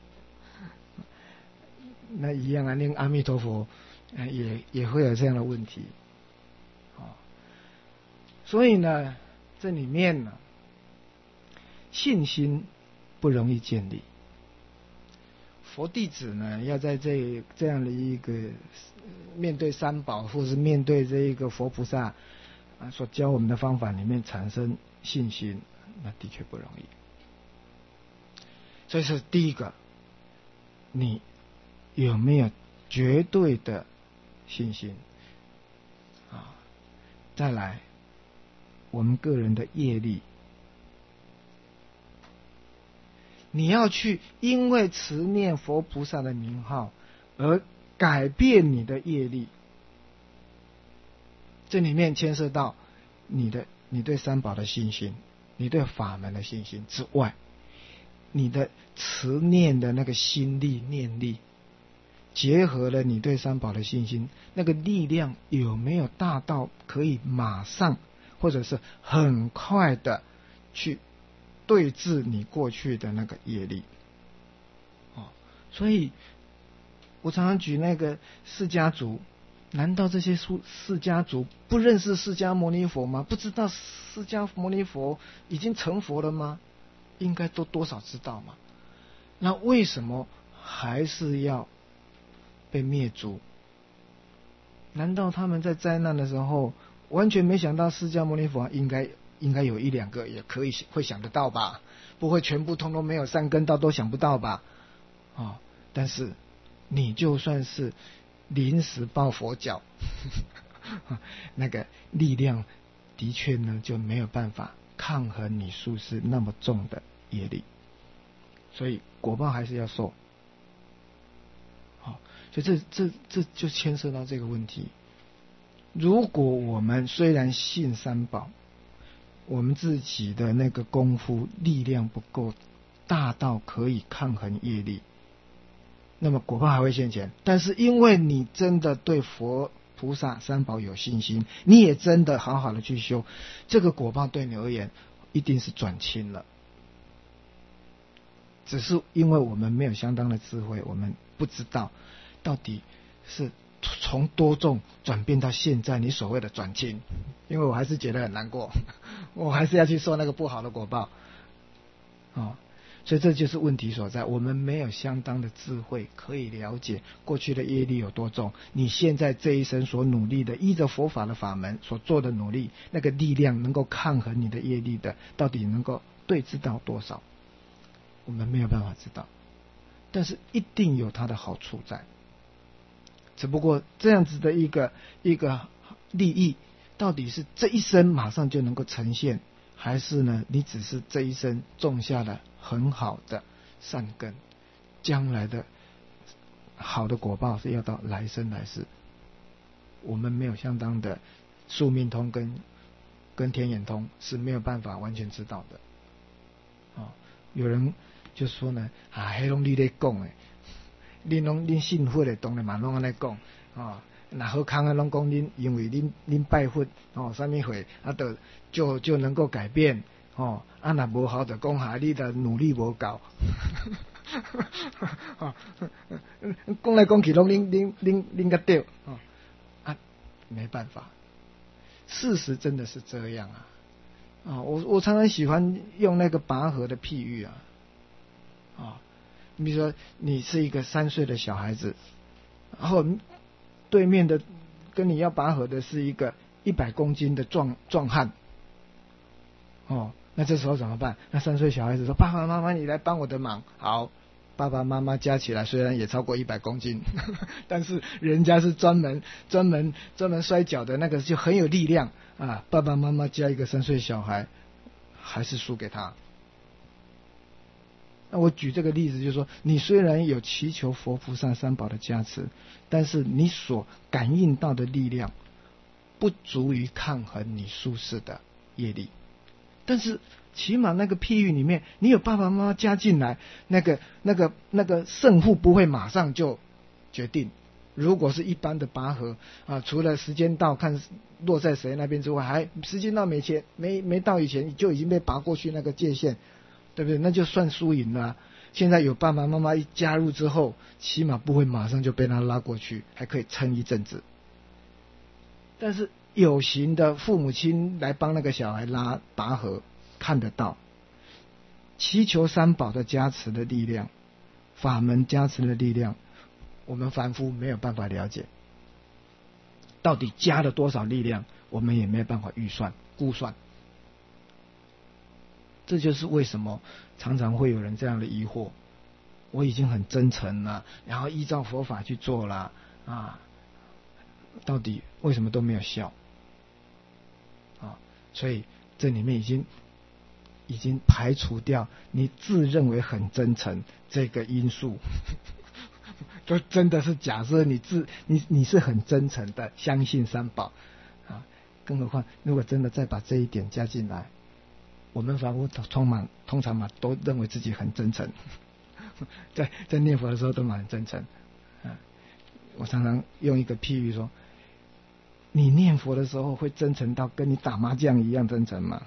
[SPEAKER 1] 那一样啊，那阿弥陀佛，也也会有这样的问题，哦，所以呢，这里面呢，信心不容易建立。佛弟子呢，要在这这样的一个面对三宝，或是面对这一个佛菩萨啊所教我们的方法里面产生信心。那的确不容易，所以是第一个，你有没有绝对的信心啊？再来，我们个人的业力，你要去因为持念佛菩萨的名号而改变你的业力，这里面牵涉到你的你对三宝的信心。你对法门的信心之外，你的持念的那个心力念力，结合了你对三宝的信心，那个力量有没有大到可以马上或者是很快的去对治你过去的那个业力？哦，所以我常常举那个释迦族。难道这些释释迦族不认识释迦牟尼佛吗？不知道释迦牟尼佛已经成佛了吗？应该都多少知道嘛。那为什么还是要被灭族？难道他们在灾难的时候完全没想到释迦牟尼佛应该应该有一两个也可以会想得到吧？不会全部通通没有善根道都想不到吧？哦，但是你就算是临时抱佛脚那个力量的确呢就没有办法抗衡你术士那么重的业力，所以果报还是要受。好，所以这这这就牵涉到这个问题。如果我们虽然信三宝，我们自己的那个功夫力量不够大到可以抗衡业力，那么果报还会现前。但是因为你真的对佛菩萨三宝有信心，你也真的好好的去修，这个果报对你而言一定是转轻了。只是因为我们没有相当的智慧，我们不知道到底是从多重转变到现在你所谓的转轻。因为我还是觉得很难过，我还是要去受那个不好的果报哦。所以这就是问题所在，我们没有相当的智慧可以了解过去的业力有多重，你现在这一生所努力的依着佛法的法门所做的努力，那个力量能够抗衡你的业力的到底能够对治到多少，我们没有办法知道，但是一定有它的好处在。只不过这样子的一个一个利益到底是这一生马上就能够呈现，还是呢你只是这一生种下了很好的善根，将来的好的果报是要到来生来世，我们没有相当的宿命通跟跟天眼通是没有办法完全知道的。哦，有人就说呢，啊，迄拢你咧讲诶，恁拢恁信佛的当然嘛拢安尼讲啊。那好康啊，拢讲恁因为恁恁拜佛哦，什么会啊，就就就能够改变哦。啊，那无好就讲下你的努力无够。哦，讲来讲去拢恁恁恁恁个对哦啊，没办法，事实真的是这样啊。啊，我我常常喜欢用那个拔河的譬喻啊。啊，你比如说你是一个三岁的小孩子，然后对面的跟你要拔河的是一个一百公斤的壮壮汉， 哦，那这时候怎么办？那三岁小孩子说：“爸爸妈妈，你来帮我的忙。”好，爸爸妈妈加起来虽然也超过一百公斤，但是人家是专门专门专门摔跤的那个就很有力量啊。爸爸妈妈加一个三岁小孩，还是输给他。那我举这个例子就是说，你虽然有祈求佛菩萨三宝的加持，但是你所感应到的力量不足以抗衡你宿世的业力。但是起码那个譬喻里面，你有爸爸妈妈加进来，那个那个那个胜负不会马上就决定。如果是一般的拔河啊，除了时间到看落在谁那边之外，还时间到没前没没到以前就已经被拔过去那个界限，对不对？那就算输赢了啊。现在有爸爸妈妈一加入之后，起码不会马上就被他拉过去，还可以撑一阵子。但是有形的父母亲来帮那个小孩拉拔河，看得到祈求三宝的加持的力量，法门加持的力量，我们凡夫没有办法了解，到底加了多少力量，我们也没有办法预算估算。这就是为什么常常会有人这样的疑惑：我已经很真诚了，然后依照佛法去做了啊，到底为什么都没有效啊？所以这里面已经已经排除掉你自认为很真诚这个因素，就真的是假设你自你你是很真诚的相信三宝啊，更何况如果真的再把这一点加进来，我们凡夫通常通常嘛都认为自己很真诚，在在念佛的时候都蛮真诚啊。我常常用一个譬喻说，你念佛的时候会真诚到跟你打麻将一样真诚吗？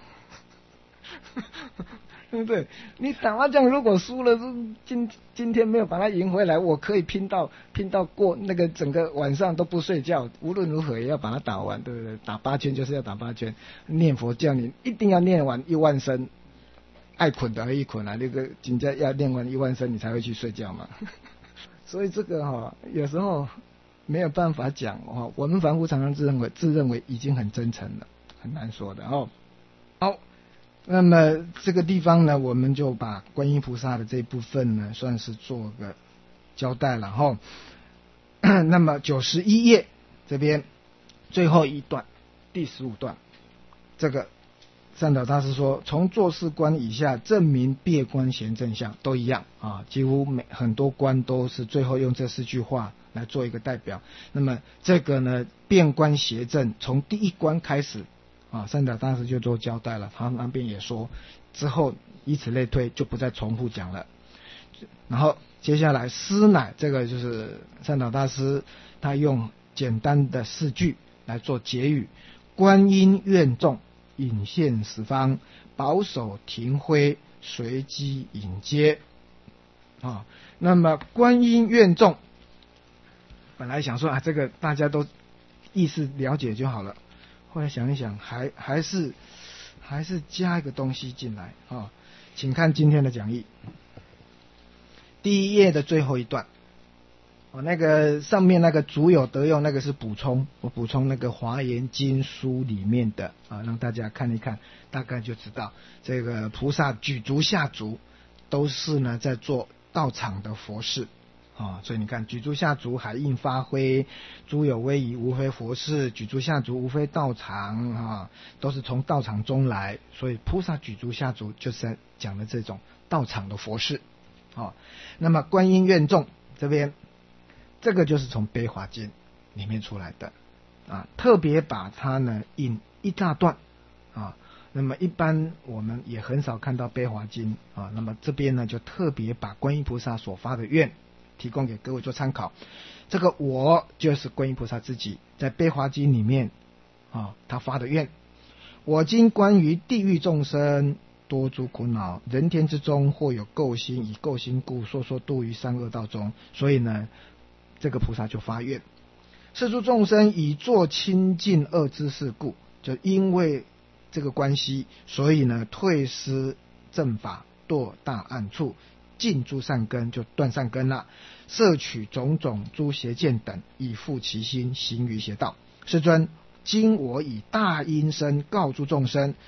[SPEAKER 1] 对不对？你打麻将如果输了，今今天没有把它赢回来，我可以拼到拼到过那个整个晚上都不睡觉，无论如何也要把它打完，对不对？打八圈就是要打八圈。念佛叫你一定要念完一万声，爱捆的一捆啊，那个人家要念完一万声你才会去睡觉嘛。所以这个哈、哦，有时候没有办法讲哦。我们凡夫常常自认为自认为已经很真诚了，很难说的哦。好。那么这个地方呢，我们就把观音菩萨的这一部分呢，算是做个交代了哈。那么九十一页这边最后一段，第十五段，这个善导大师说，从做事观以下证明别观贤正相都一样啊，几乎每很多观都是最后用这四句话来做一个代表。那么这个呢，遍观邪正，从第一观开始。啊，善导大师就做交代了，他那边也说，之后以此类推，就不再重复讲了。然后接下来师乃，这个就是善导大师他用简单的四句来做结语：观音愿众，引现十方，保守庭徽，随机引接。啊，那么观音愿众，本来想说啊，这个大家都意思了解就好了。后来想一想，还还是还是加一个东西进来啊、哦，请看今天的讲义，第一页的最后一段。哦，那个上面那个足有得用，那个是补充，我补充那个华严经书里面的啊，让大家看一看，大概就知道这个菩萨举足下足都是呢在做道场的佛事。啊、哦，所以你看，举足下足，海印发挥，诸有威仪，无非佛事；举足下足，无非道场啊，都是从道场中来。所以菩萨举足下足，就是在讲的这种道场的佛事。啊、哦，那么观音愿众这边，这个就是从悲华经里面出来的啊，特别把它呢引一大段啊。那么一般我们也很少看到悲华经啊，那么这边呢就特别把观音菩萨所发的愿提供给各位做参考。这个我就是观音菩萨自己在悲华经里面啊，他发的愿：我今关于地狱众生多诸苦恼，人天之中或有垢心，以垢心故，说说度于三恶道中。所以呢，这个菩萨就发愿：是诸众生以作清净恶之事故，就因为这个关系，所以呢退失正法，堕大暗处，尽诸善根，就断善根了，摄取种种诸邪见等，以复其心，行于邪道。世尊，今我以大音声告诸众生：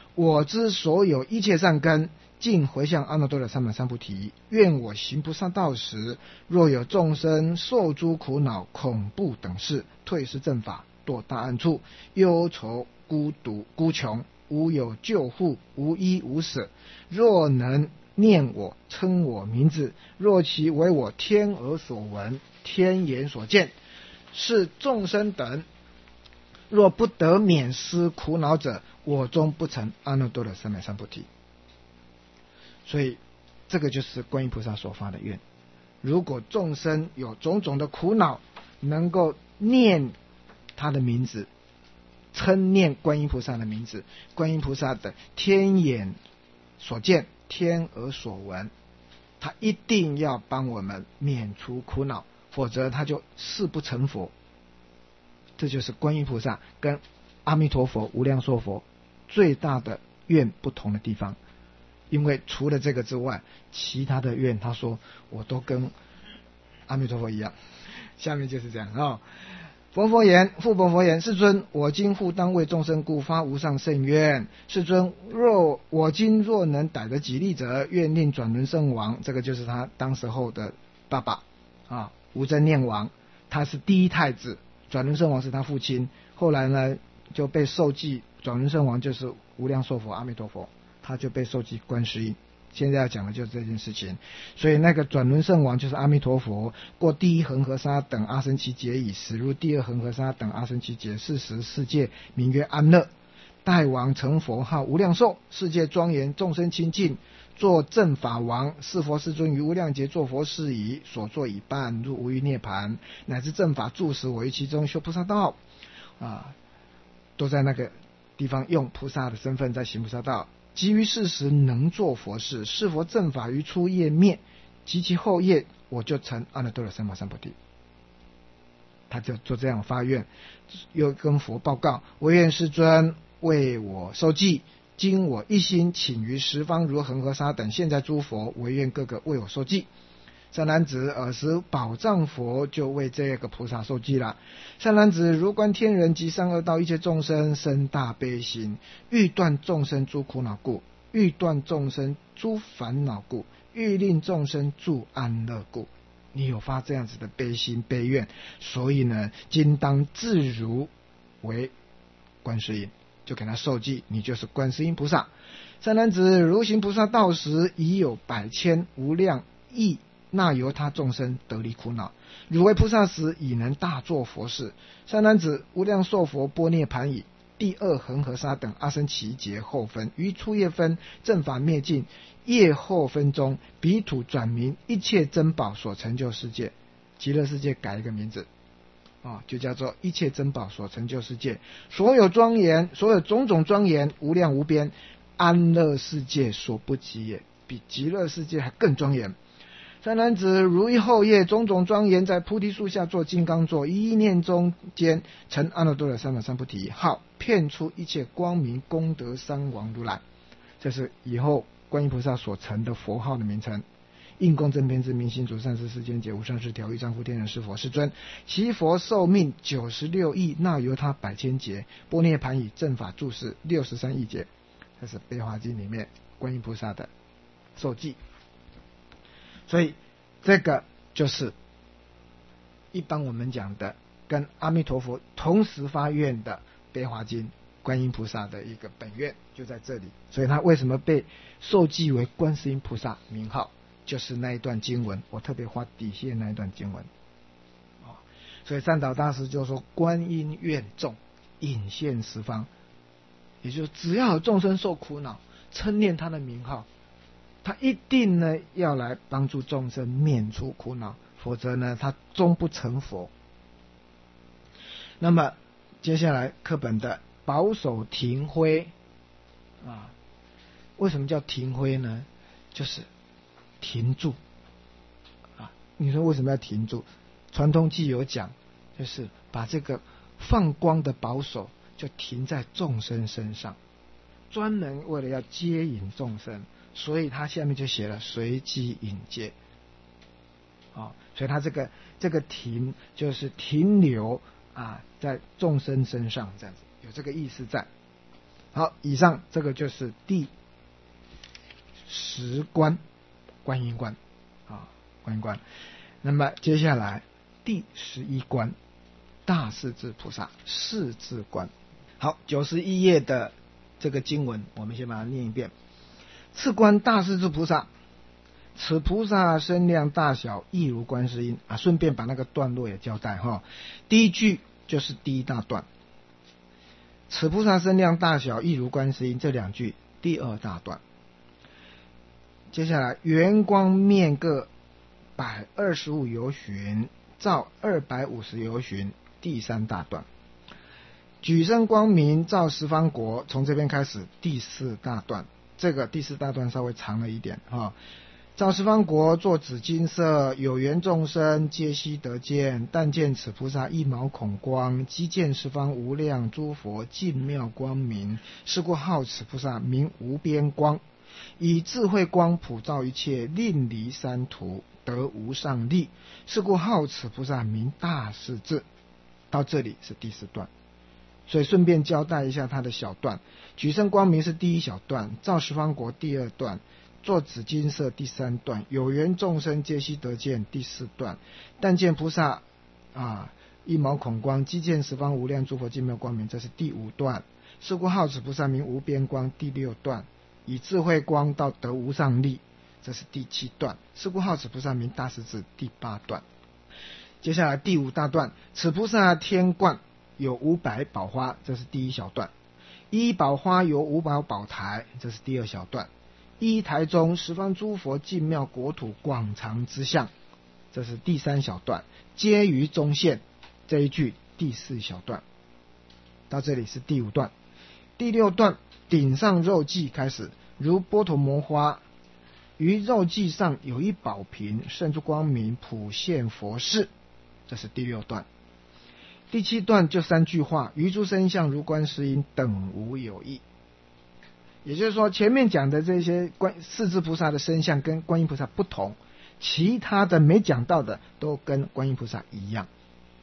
[SPEAKER 1] 我之所有一切善根，尽回向阿耨多罗三藐三菩提。愿我行菩萨道时，若有众生受诸苦恼、恐怖等事，退失正法，堕大暗处，忧愁孤独孤穷，无有救护，无依无舍。若能念我，称我名字，若其为我天耳所闻，天眼所见，是众生等若不得免失苦恼者，我终不成阿耨多罗三藐三菩提。所以这个就是观音菩萨所发的愿。如果众生有种种的苦恼，能够念他的名字，称念观音菩萨的名字，观音菩萨的天眼所见，天耳所闻，他一定要帮我们免除苦恼，否则他就誓不成佛。这就是观音菩萨跟阿弥陀佛、无量寿佛最大的愿不同的地方。因为除了这个之外，其他的愿他说我都跟阿弥陀佛一样。下面就是这样啊、哦。佛佛言，复佛佛言：世尊，我今复当为众生故发无上甚愿。世尊，若我今若能逮得吉利者，愿令转轮圣王，这个就是他当时候的爸爸啊，无真念王，他是第一太子，转轮圣王是他父亲，后来呢就被受记，转轮圣王就是无量寿佛阿弥陀佛，他就被受记观世音。现在要讲的就是这件事情。所以那个转轮圣王就是阿弥陀佛，过第一恒河沙等阿僧祇劫已死入第二恒河沙等阿僧祇劫，是时世界名曰安乐。大王成佛号无量寿，世界庄严，众生清净，作正法王。是佛世尊于无量劫作佛事已，所作已半，入无余涅盘，乃至正法住时，我于其中修菩萨道啊，都在那个地方用菩萨的身份在行菩萨道。基于事实能做佛事，是佛正法于初夜灭，及其后夜，我就成阿耨多罗三藐三菩提。他就做这样发愿，又跟佛报告：唯愿世尊为我受记，今我一心请于十方如恒河沙等现在诸佛，唯愿各个为我受记。善男子，尔时宝藏佛就为这个菩萨受记了。善男子，如观天人及三恶道一切众生生大悲心，欲断众生诸苦恼故，欲断众生诸烦恼故，欲令众生住安乐故。你有发这样子的悲心悲愿，所以呢，今当自如为观世音，就给他受记，你就是观世音菩萨。善男子，如行菩萨道时，已有百千无量亿那由他众生得离苦恼，汝为菩萨时，已能大作佛事。善男子，无量寿佛般涅盘已，第二恒河沙等阿僧祇劫后分，于初夜分正法灭尽，夜后分中，彼土转名一切珍宝所成就世界。极乐世界改一个名字啊，就叫做一切珍宝所成就世界。所有庄严，所有种种庄严，无量无边，安乐世界所不及也，比极乐世界还更庄严。善男子，如一后夜种种庄严，在菩提树下做金刚座，一一念中间成阿耨多罗三藐三菩提，号遍出一切光明功德三王如来。这是以后观音菩萨所成的佛号的名称。应供正遍知明心主善知世间解无上士调御丈夫天人是佛世尊，其佛寿命九十六亿那由他百千劫，般涅盘以正法住世六十三亿劫。这是悲华经里面观音菩萨的受记。所以这个就是一般我们讲的跟阿弥陀佛同时发愿的悲华经观音菩萨的一个本愿，就在这里。所以他为什么被受记为观世音菩萨名号，就是那一段经文，我特别画底线那一段经文。所以善导大师就说，观音愿众引现十方，也就是只要有众生受苦恼，称念他的名号，他一定呢要来帮助众生免除苦恼，否则呢他终不成佛。那么接下来课本的保守停灰啊，为什么叫停灰呢？就是停住啊。你说为什么要停住？传统记有讲，就是把这个放光的保守就停在众生身上，专门为了要接引众生，所以他下面就写了随机引接。哦，所以他这个这个停就是停留啊，在众生身上这样子，有这个意思在。 好，以上这个就是第十观，观音观啊，观音观。那么接下来第十一观，大势至菩萨势至观。好，九十一页的这个经文，我们先把它念一遍。次观大势至菩萨，此菩萨身量大小亦如观世音啊。顺便把那个段落也交代哈。第一句就是第一大段，此菩萨身量大小亦如观世音，这两句第二大段。接下来圆光面各百二十五由旬，照二百五十由旬，第三大段。举身光明照十方国，从这边开始第四大段。这个第四大段稍微长了一点哈。照十方国作紫金色，有缘众生皆悉得见，但见此菩萨一毛孔光，即见十方无量诸佛净妙光明，是故号此菩萨名无边光，以智慧光普照一切，令离三途，得无上利，是故号此菩萨名大势至。到这里是第四段，所以顺便交代一下他的小段。举身光明是第一小段，照十方国第二段，作紫金色第三段，有缘众生皆悉得见第四段，但见菩萨啊一毛孔光，即见十方无量诸佛净妙光明，这是第五段。是故号此菩萨名无边光，第六段。以智慧光到得无上利，这是第七段。是故号此菩萨名大势至，第八段。接下来第五大段，此菩萨天冠有五百宝花，这是第一小段。一宝花有五宝宝台，这是第二小段。一台中十方诸佛净妙国土广长之相，这是第三小段。皆于中现，这一句第四小段。到这里是第五段。第六段顶上肉髻开始，如波陀摩花，于肉髻上有一宝瓶，胜出光明，普现佛事，这是第六段。第七段就三句话，于诸身相如观世音，等无有异。也就是说，前面讲的这些观势至菩萨的身相跟观音菩萨不同，其他的没讲到的都跟观音菩萨一样。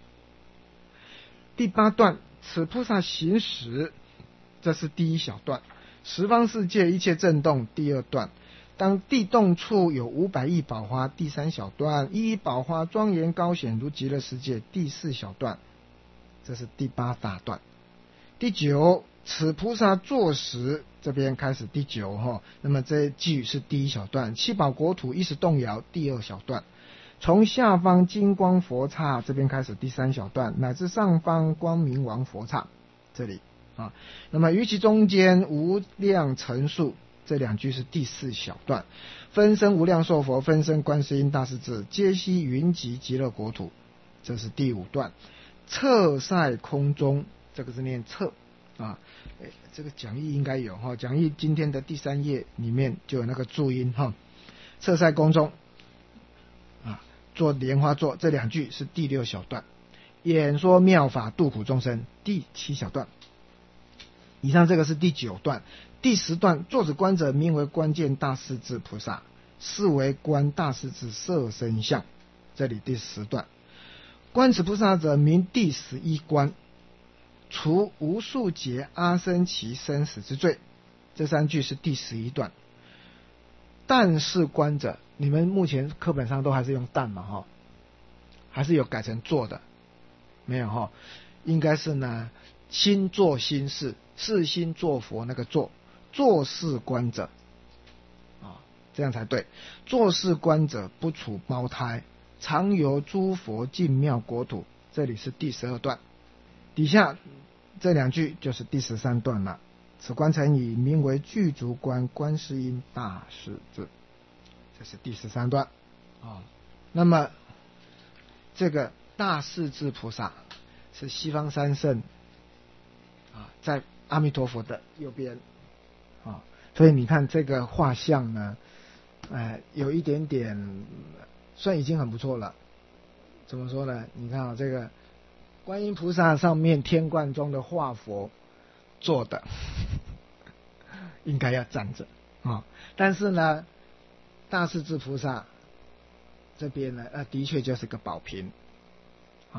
[SPEAKER 1] 第八段，此菩萨行时，这是第一小段。十方世界一切震动，第二段。当地动处有五百亿宝花，第三小段。一一宝花庄严高显如极乐世界，第四小段。这是第八大段。第九，此菩萨坐时，这边开始第九哈。那么这一句是第一小段。七宝国土一时动摇，第二小段。从下方金光佛刹，这边开始第三小段，乃至上方光明王佛刹，这里啊。那么于其中间无量层数，这两句是第四小段。分身无量寿佛，分身观世音大势至，皆悉云集极乐国土，这是第五段。侧塞空中，这个是念侧啊，这个讲义应该有哈，讲义今天的第三页里面就有那个注音哈。侧塞空中啊，做莲花座，这两句是第六小段。演说妙法度苦众生，第七小段。以上这个是第九段。第十段，作此观者名为观见大势至菩萨，是为观大势至色身相，这里第十段。观此菩萨者名第十一观，除无数劫阿僧祇生死之罪，这三句是第十一段。但是观者，你们目前课本上都还是用但嘛哈，还是有改成做的没有哈？应该是呢，心作心事，是心作佛那个作，作是观者啊，这样才对。作是观者不处胞胎，常游诸佛净妙国土，这里是第十二段。底下这两句就是第十三段了。此观成以名为具足观观世音大势至，这是第十三段啊。那么这个大势至菩萨是西方三圣啊，在阿弥陀佛的右边啊，所以你看这个画像呢，哎，有一点点算已经很不错了。怎么说呢？你看啊，这个观音菩萨上面天冠中的化佛坐的，应该要站着啊。但是呢，大势至菩萨这边呢，呃，的确就是个宝瓶啊。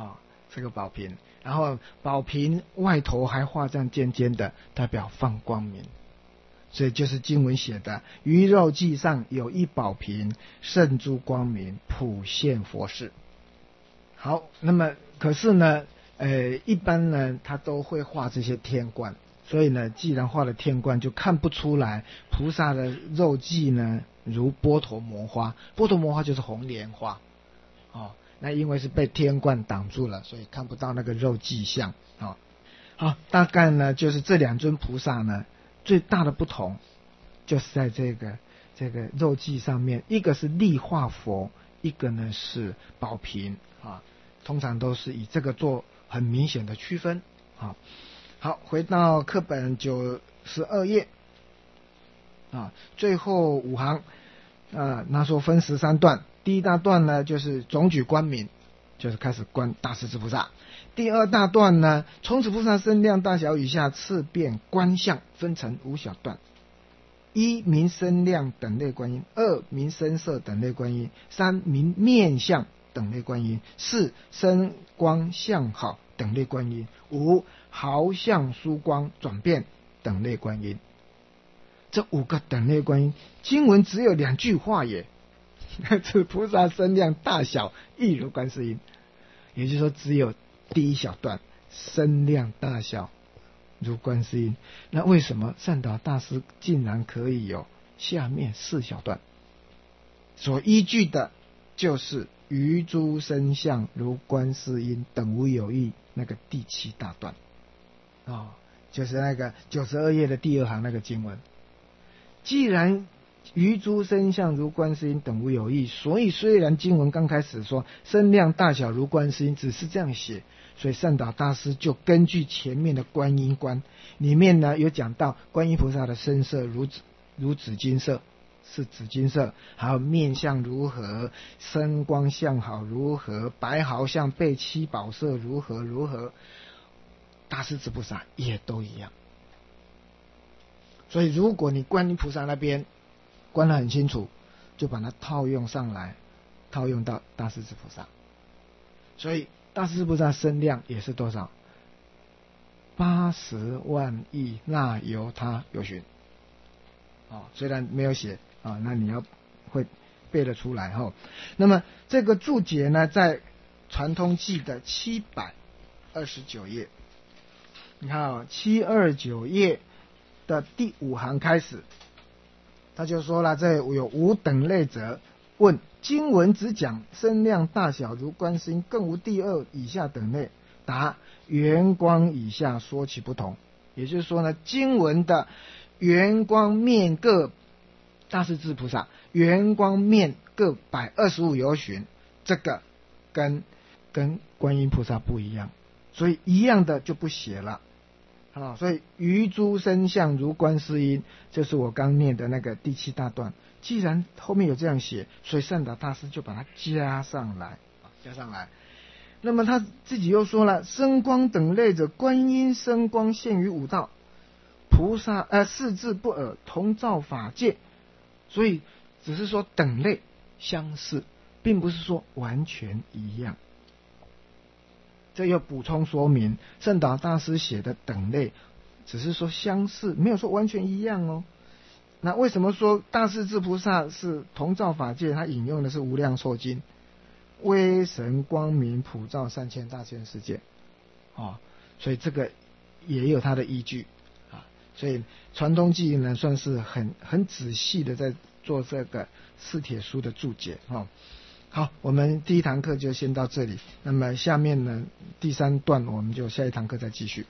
[SPEAKER 1] 这个宝瓶，然后宝瓶外头还画上尖尖的，代表放光明。所以就是经文写的，鱼肉记上有一宝瓶，圣珠光明，普现佛事。好，那么可是呢，呃，一般呢，他都会画这些天冠，所以呢，既然画了天冠，就看不出来菩萨的肉髻呢，如波头摩花。波头摩花就是红莲花，哦，那因为是被天冠挡住了，所以看不到那个肉髻像。哦，好，大概呢，就是这两尊菩萨呢，最大的不同，就是在这个这个肉髻上面，一个是立化佛，一个呢是宝瓶啊，通常都是以这个做很明显的区分啊。好，回到课本九十二页啊，最后五行啊，那说分十三段，第一大段呢就是总举光明，就是开始观大势至菩萨。第二大段呢，从此菩萨身量大小以下次变观相，分成五小段：一明身量等类观音，二明身色等类观音，三明面相等类观音，四身光相好等类观音，五毫相殊光转变等类观音。这五个等类观音，经文只有两句话耶，此菩萨身量大小亦如观世音。也就是说，只有第一小段身量大小如观世音。那为什么善导大师竟然可以有下面四小段？所依据的就是余诸身相如观世音等无有异那个第七大段哦，就是那个九十二页的第二行那个经文。既然余诸身相如观世音等无有异，所以虽然经文刚开始说身量大小如观世音，只是这样写，所以善导大师就根据前面的观音观里面呢，有讲到观音菩萨的身色如紫如紫金色，是紫金色，还有面相如何，身光相好如何，白毫相被七宝色如何如何，大势至菩萨也都一样。所以如果你观音菩萨那边观得很清楚，就把它套用上来，套用到大势至菩萨。所以大势至菩萨身量也是多少？八十万亿那由他有寻。哦，虽然没有写啊，那你要会背得出来哈、哦。那么这个注解呢，在传通记的七百二十九页，你看啊，七二九页的第五行开始，他就说了，这有五等类者。问：经文只讲身量大小如观世音，更无第二以下等类。答：圆光以下说其不同。也就是说呢，经文的圆光面各大势至菩萨，圆光面各百二十五由旬，这个跟跟观音菩萨不一样，所以一样的就不写了。啊，所以余诸身相如观世音，就是我刚念的那个第七大段。既然后面有这样写，所以善导大师就把它加上来，加上来。那么他自己又说了，身光等类者，观音身光现于五道，菩萨呃四智不尔，同照法界。所以只是说等类相似，并不是说完全一样。这又补充说明，善导大师写的等类只是说相似，没有说完全一样哦。那为什么说大势至菩萨是同照法界？他引用的是无量寿经，威神光明普照三千大千世界啊、哦，所以这个也有它的依据啊。所以传通记呢，算是很很仔细的在做这个四帖书的注解啊、哦。好，我们第一堂课就先到这里。那么下面呢，第三段我们就下一堂课再继续。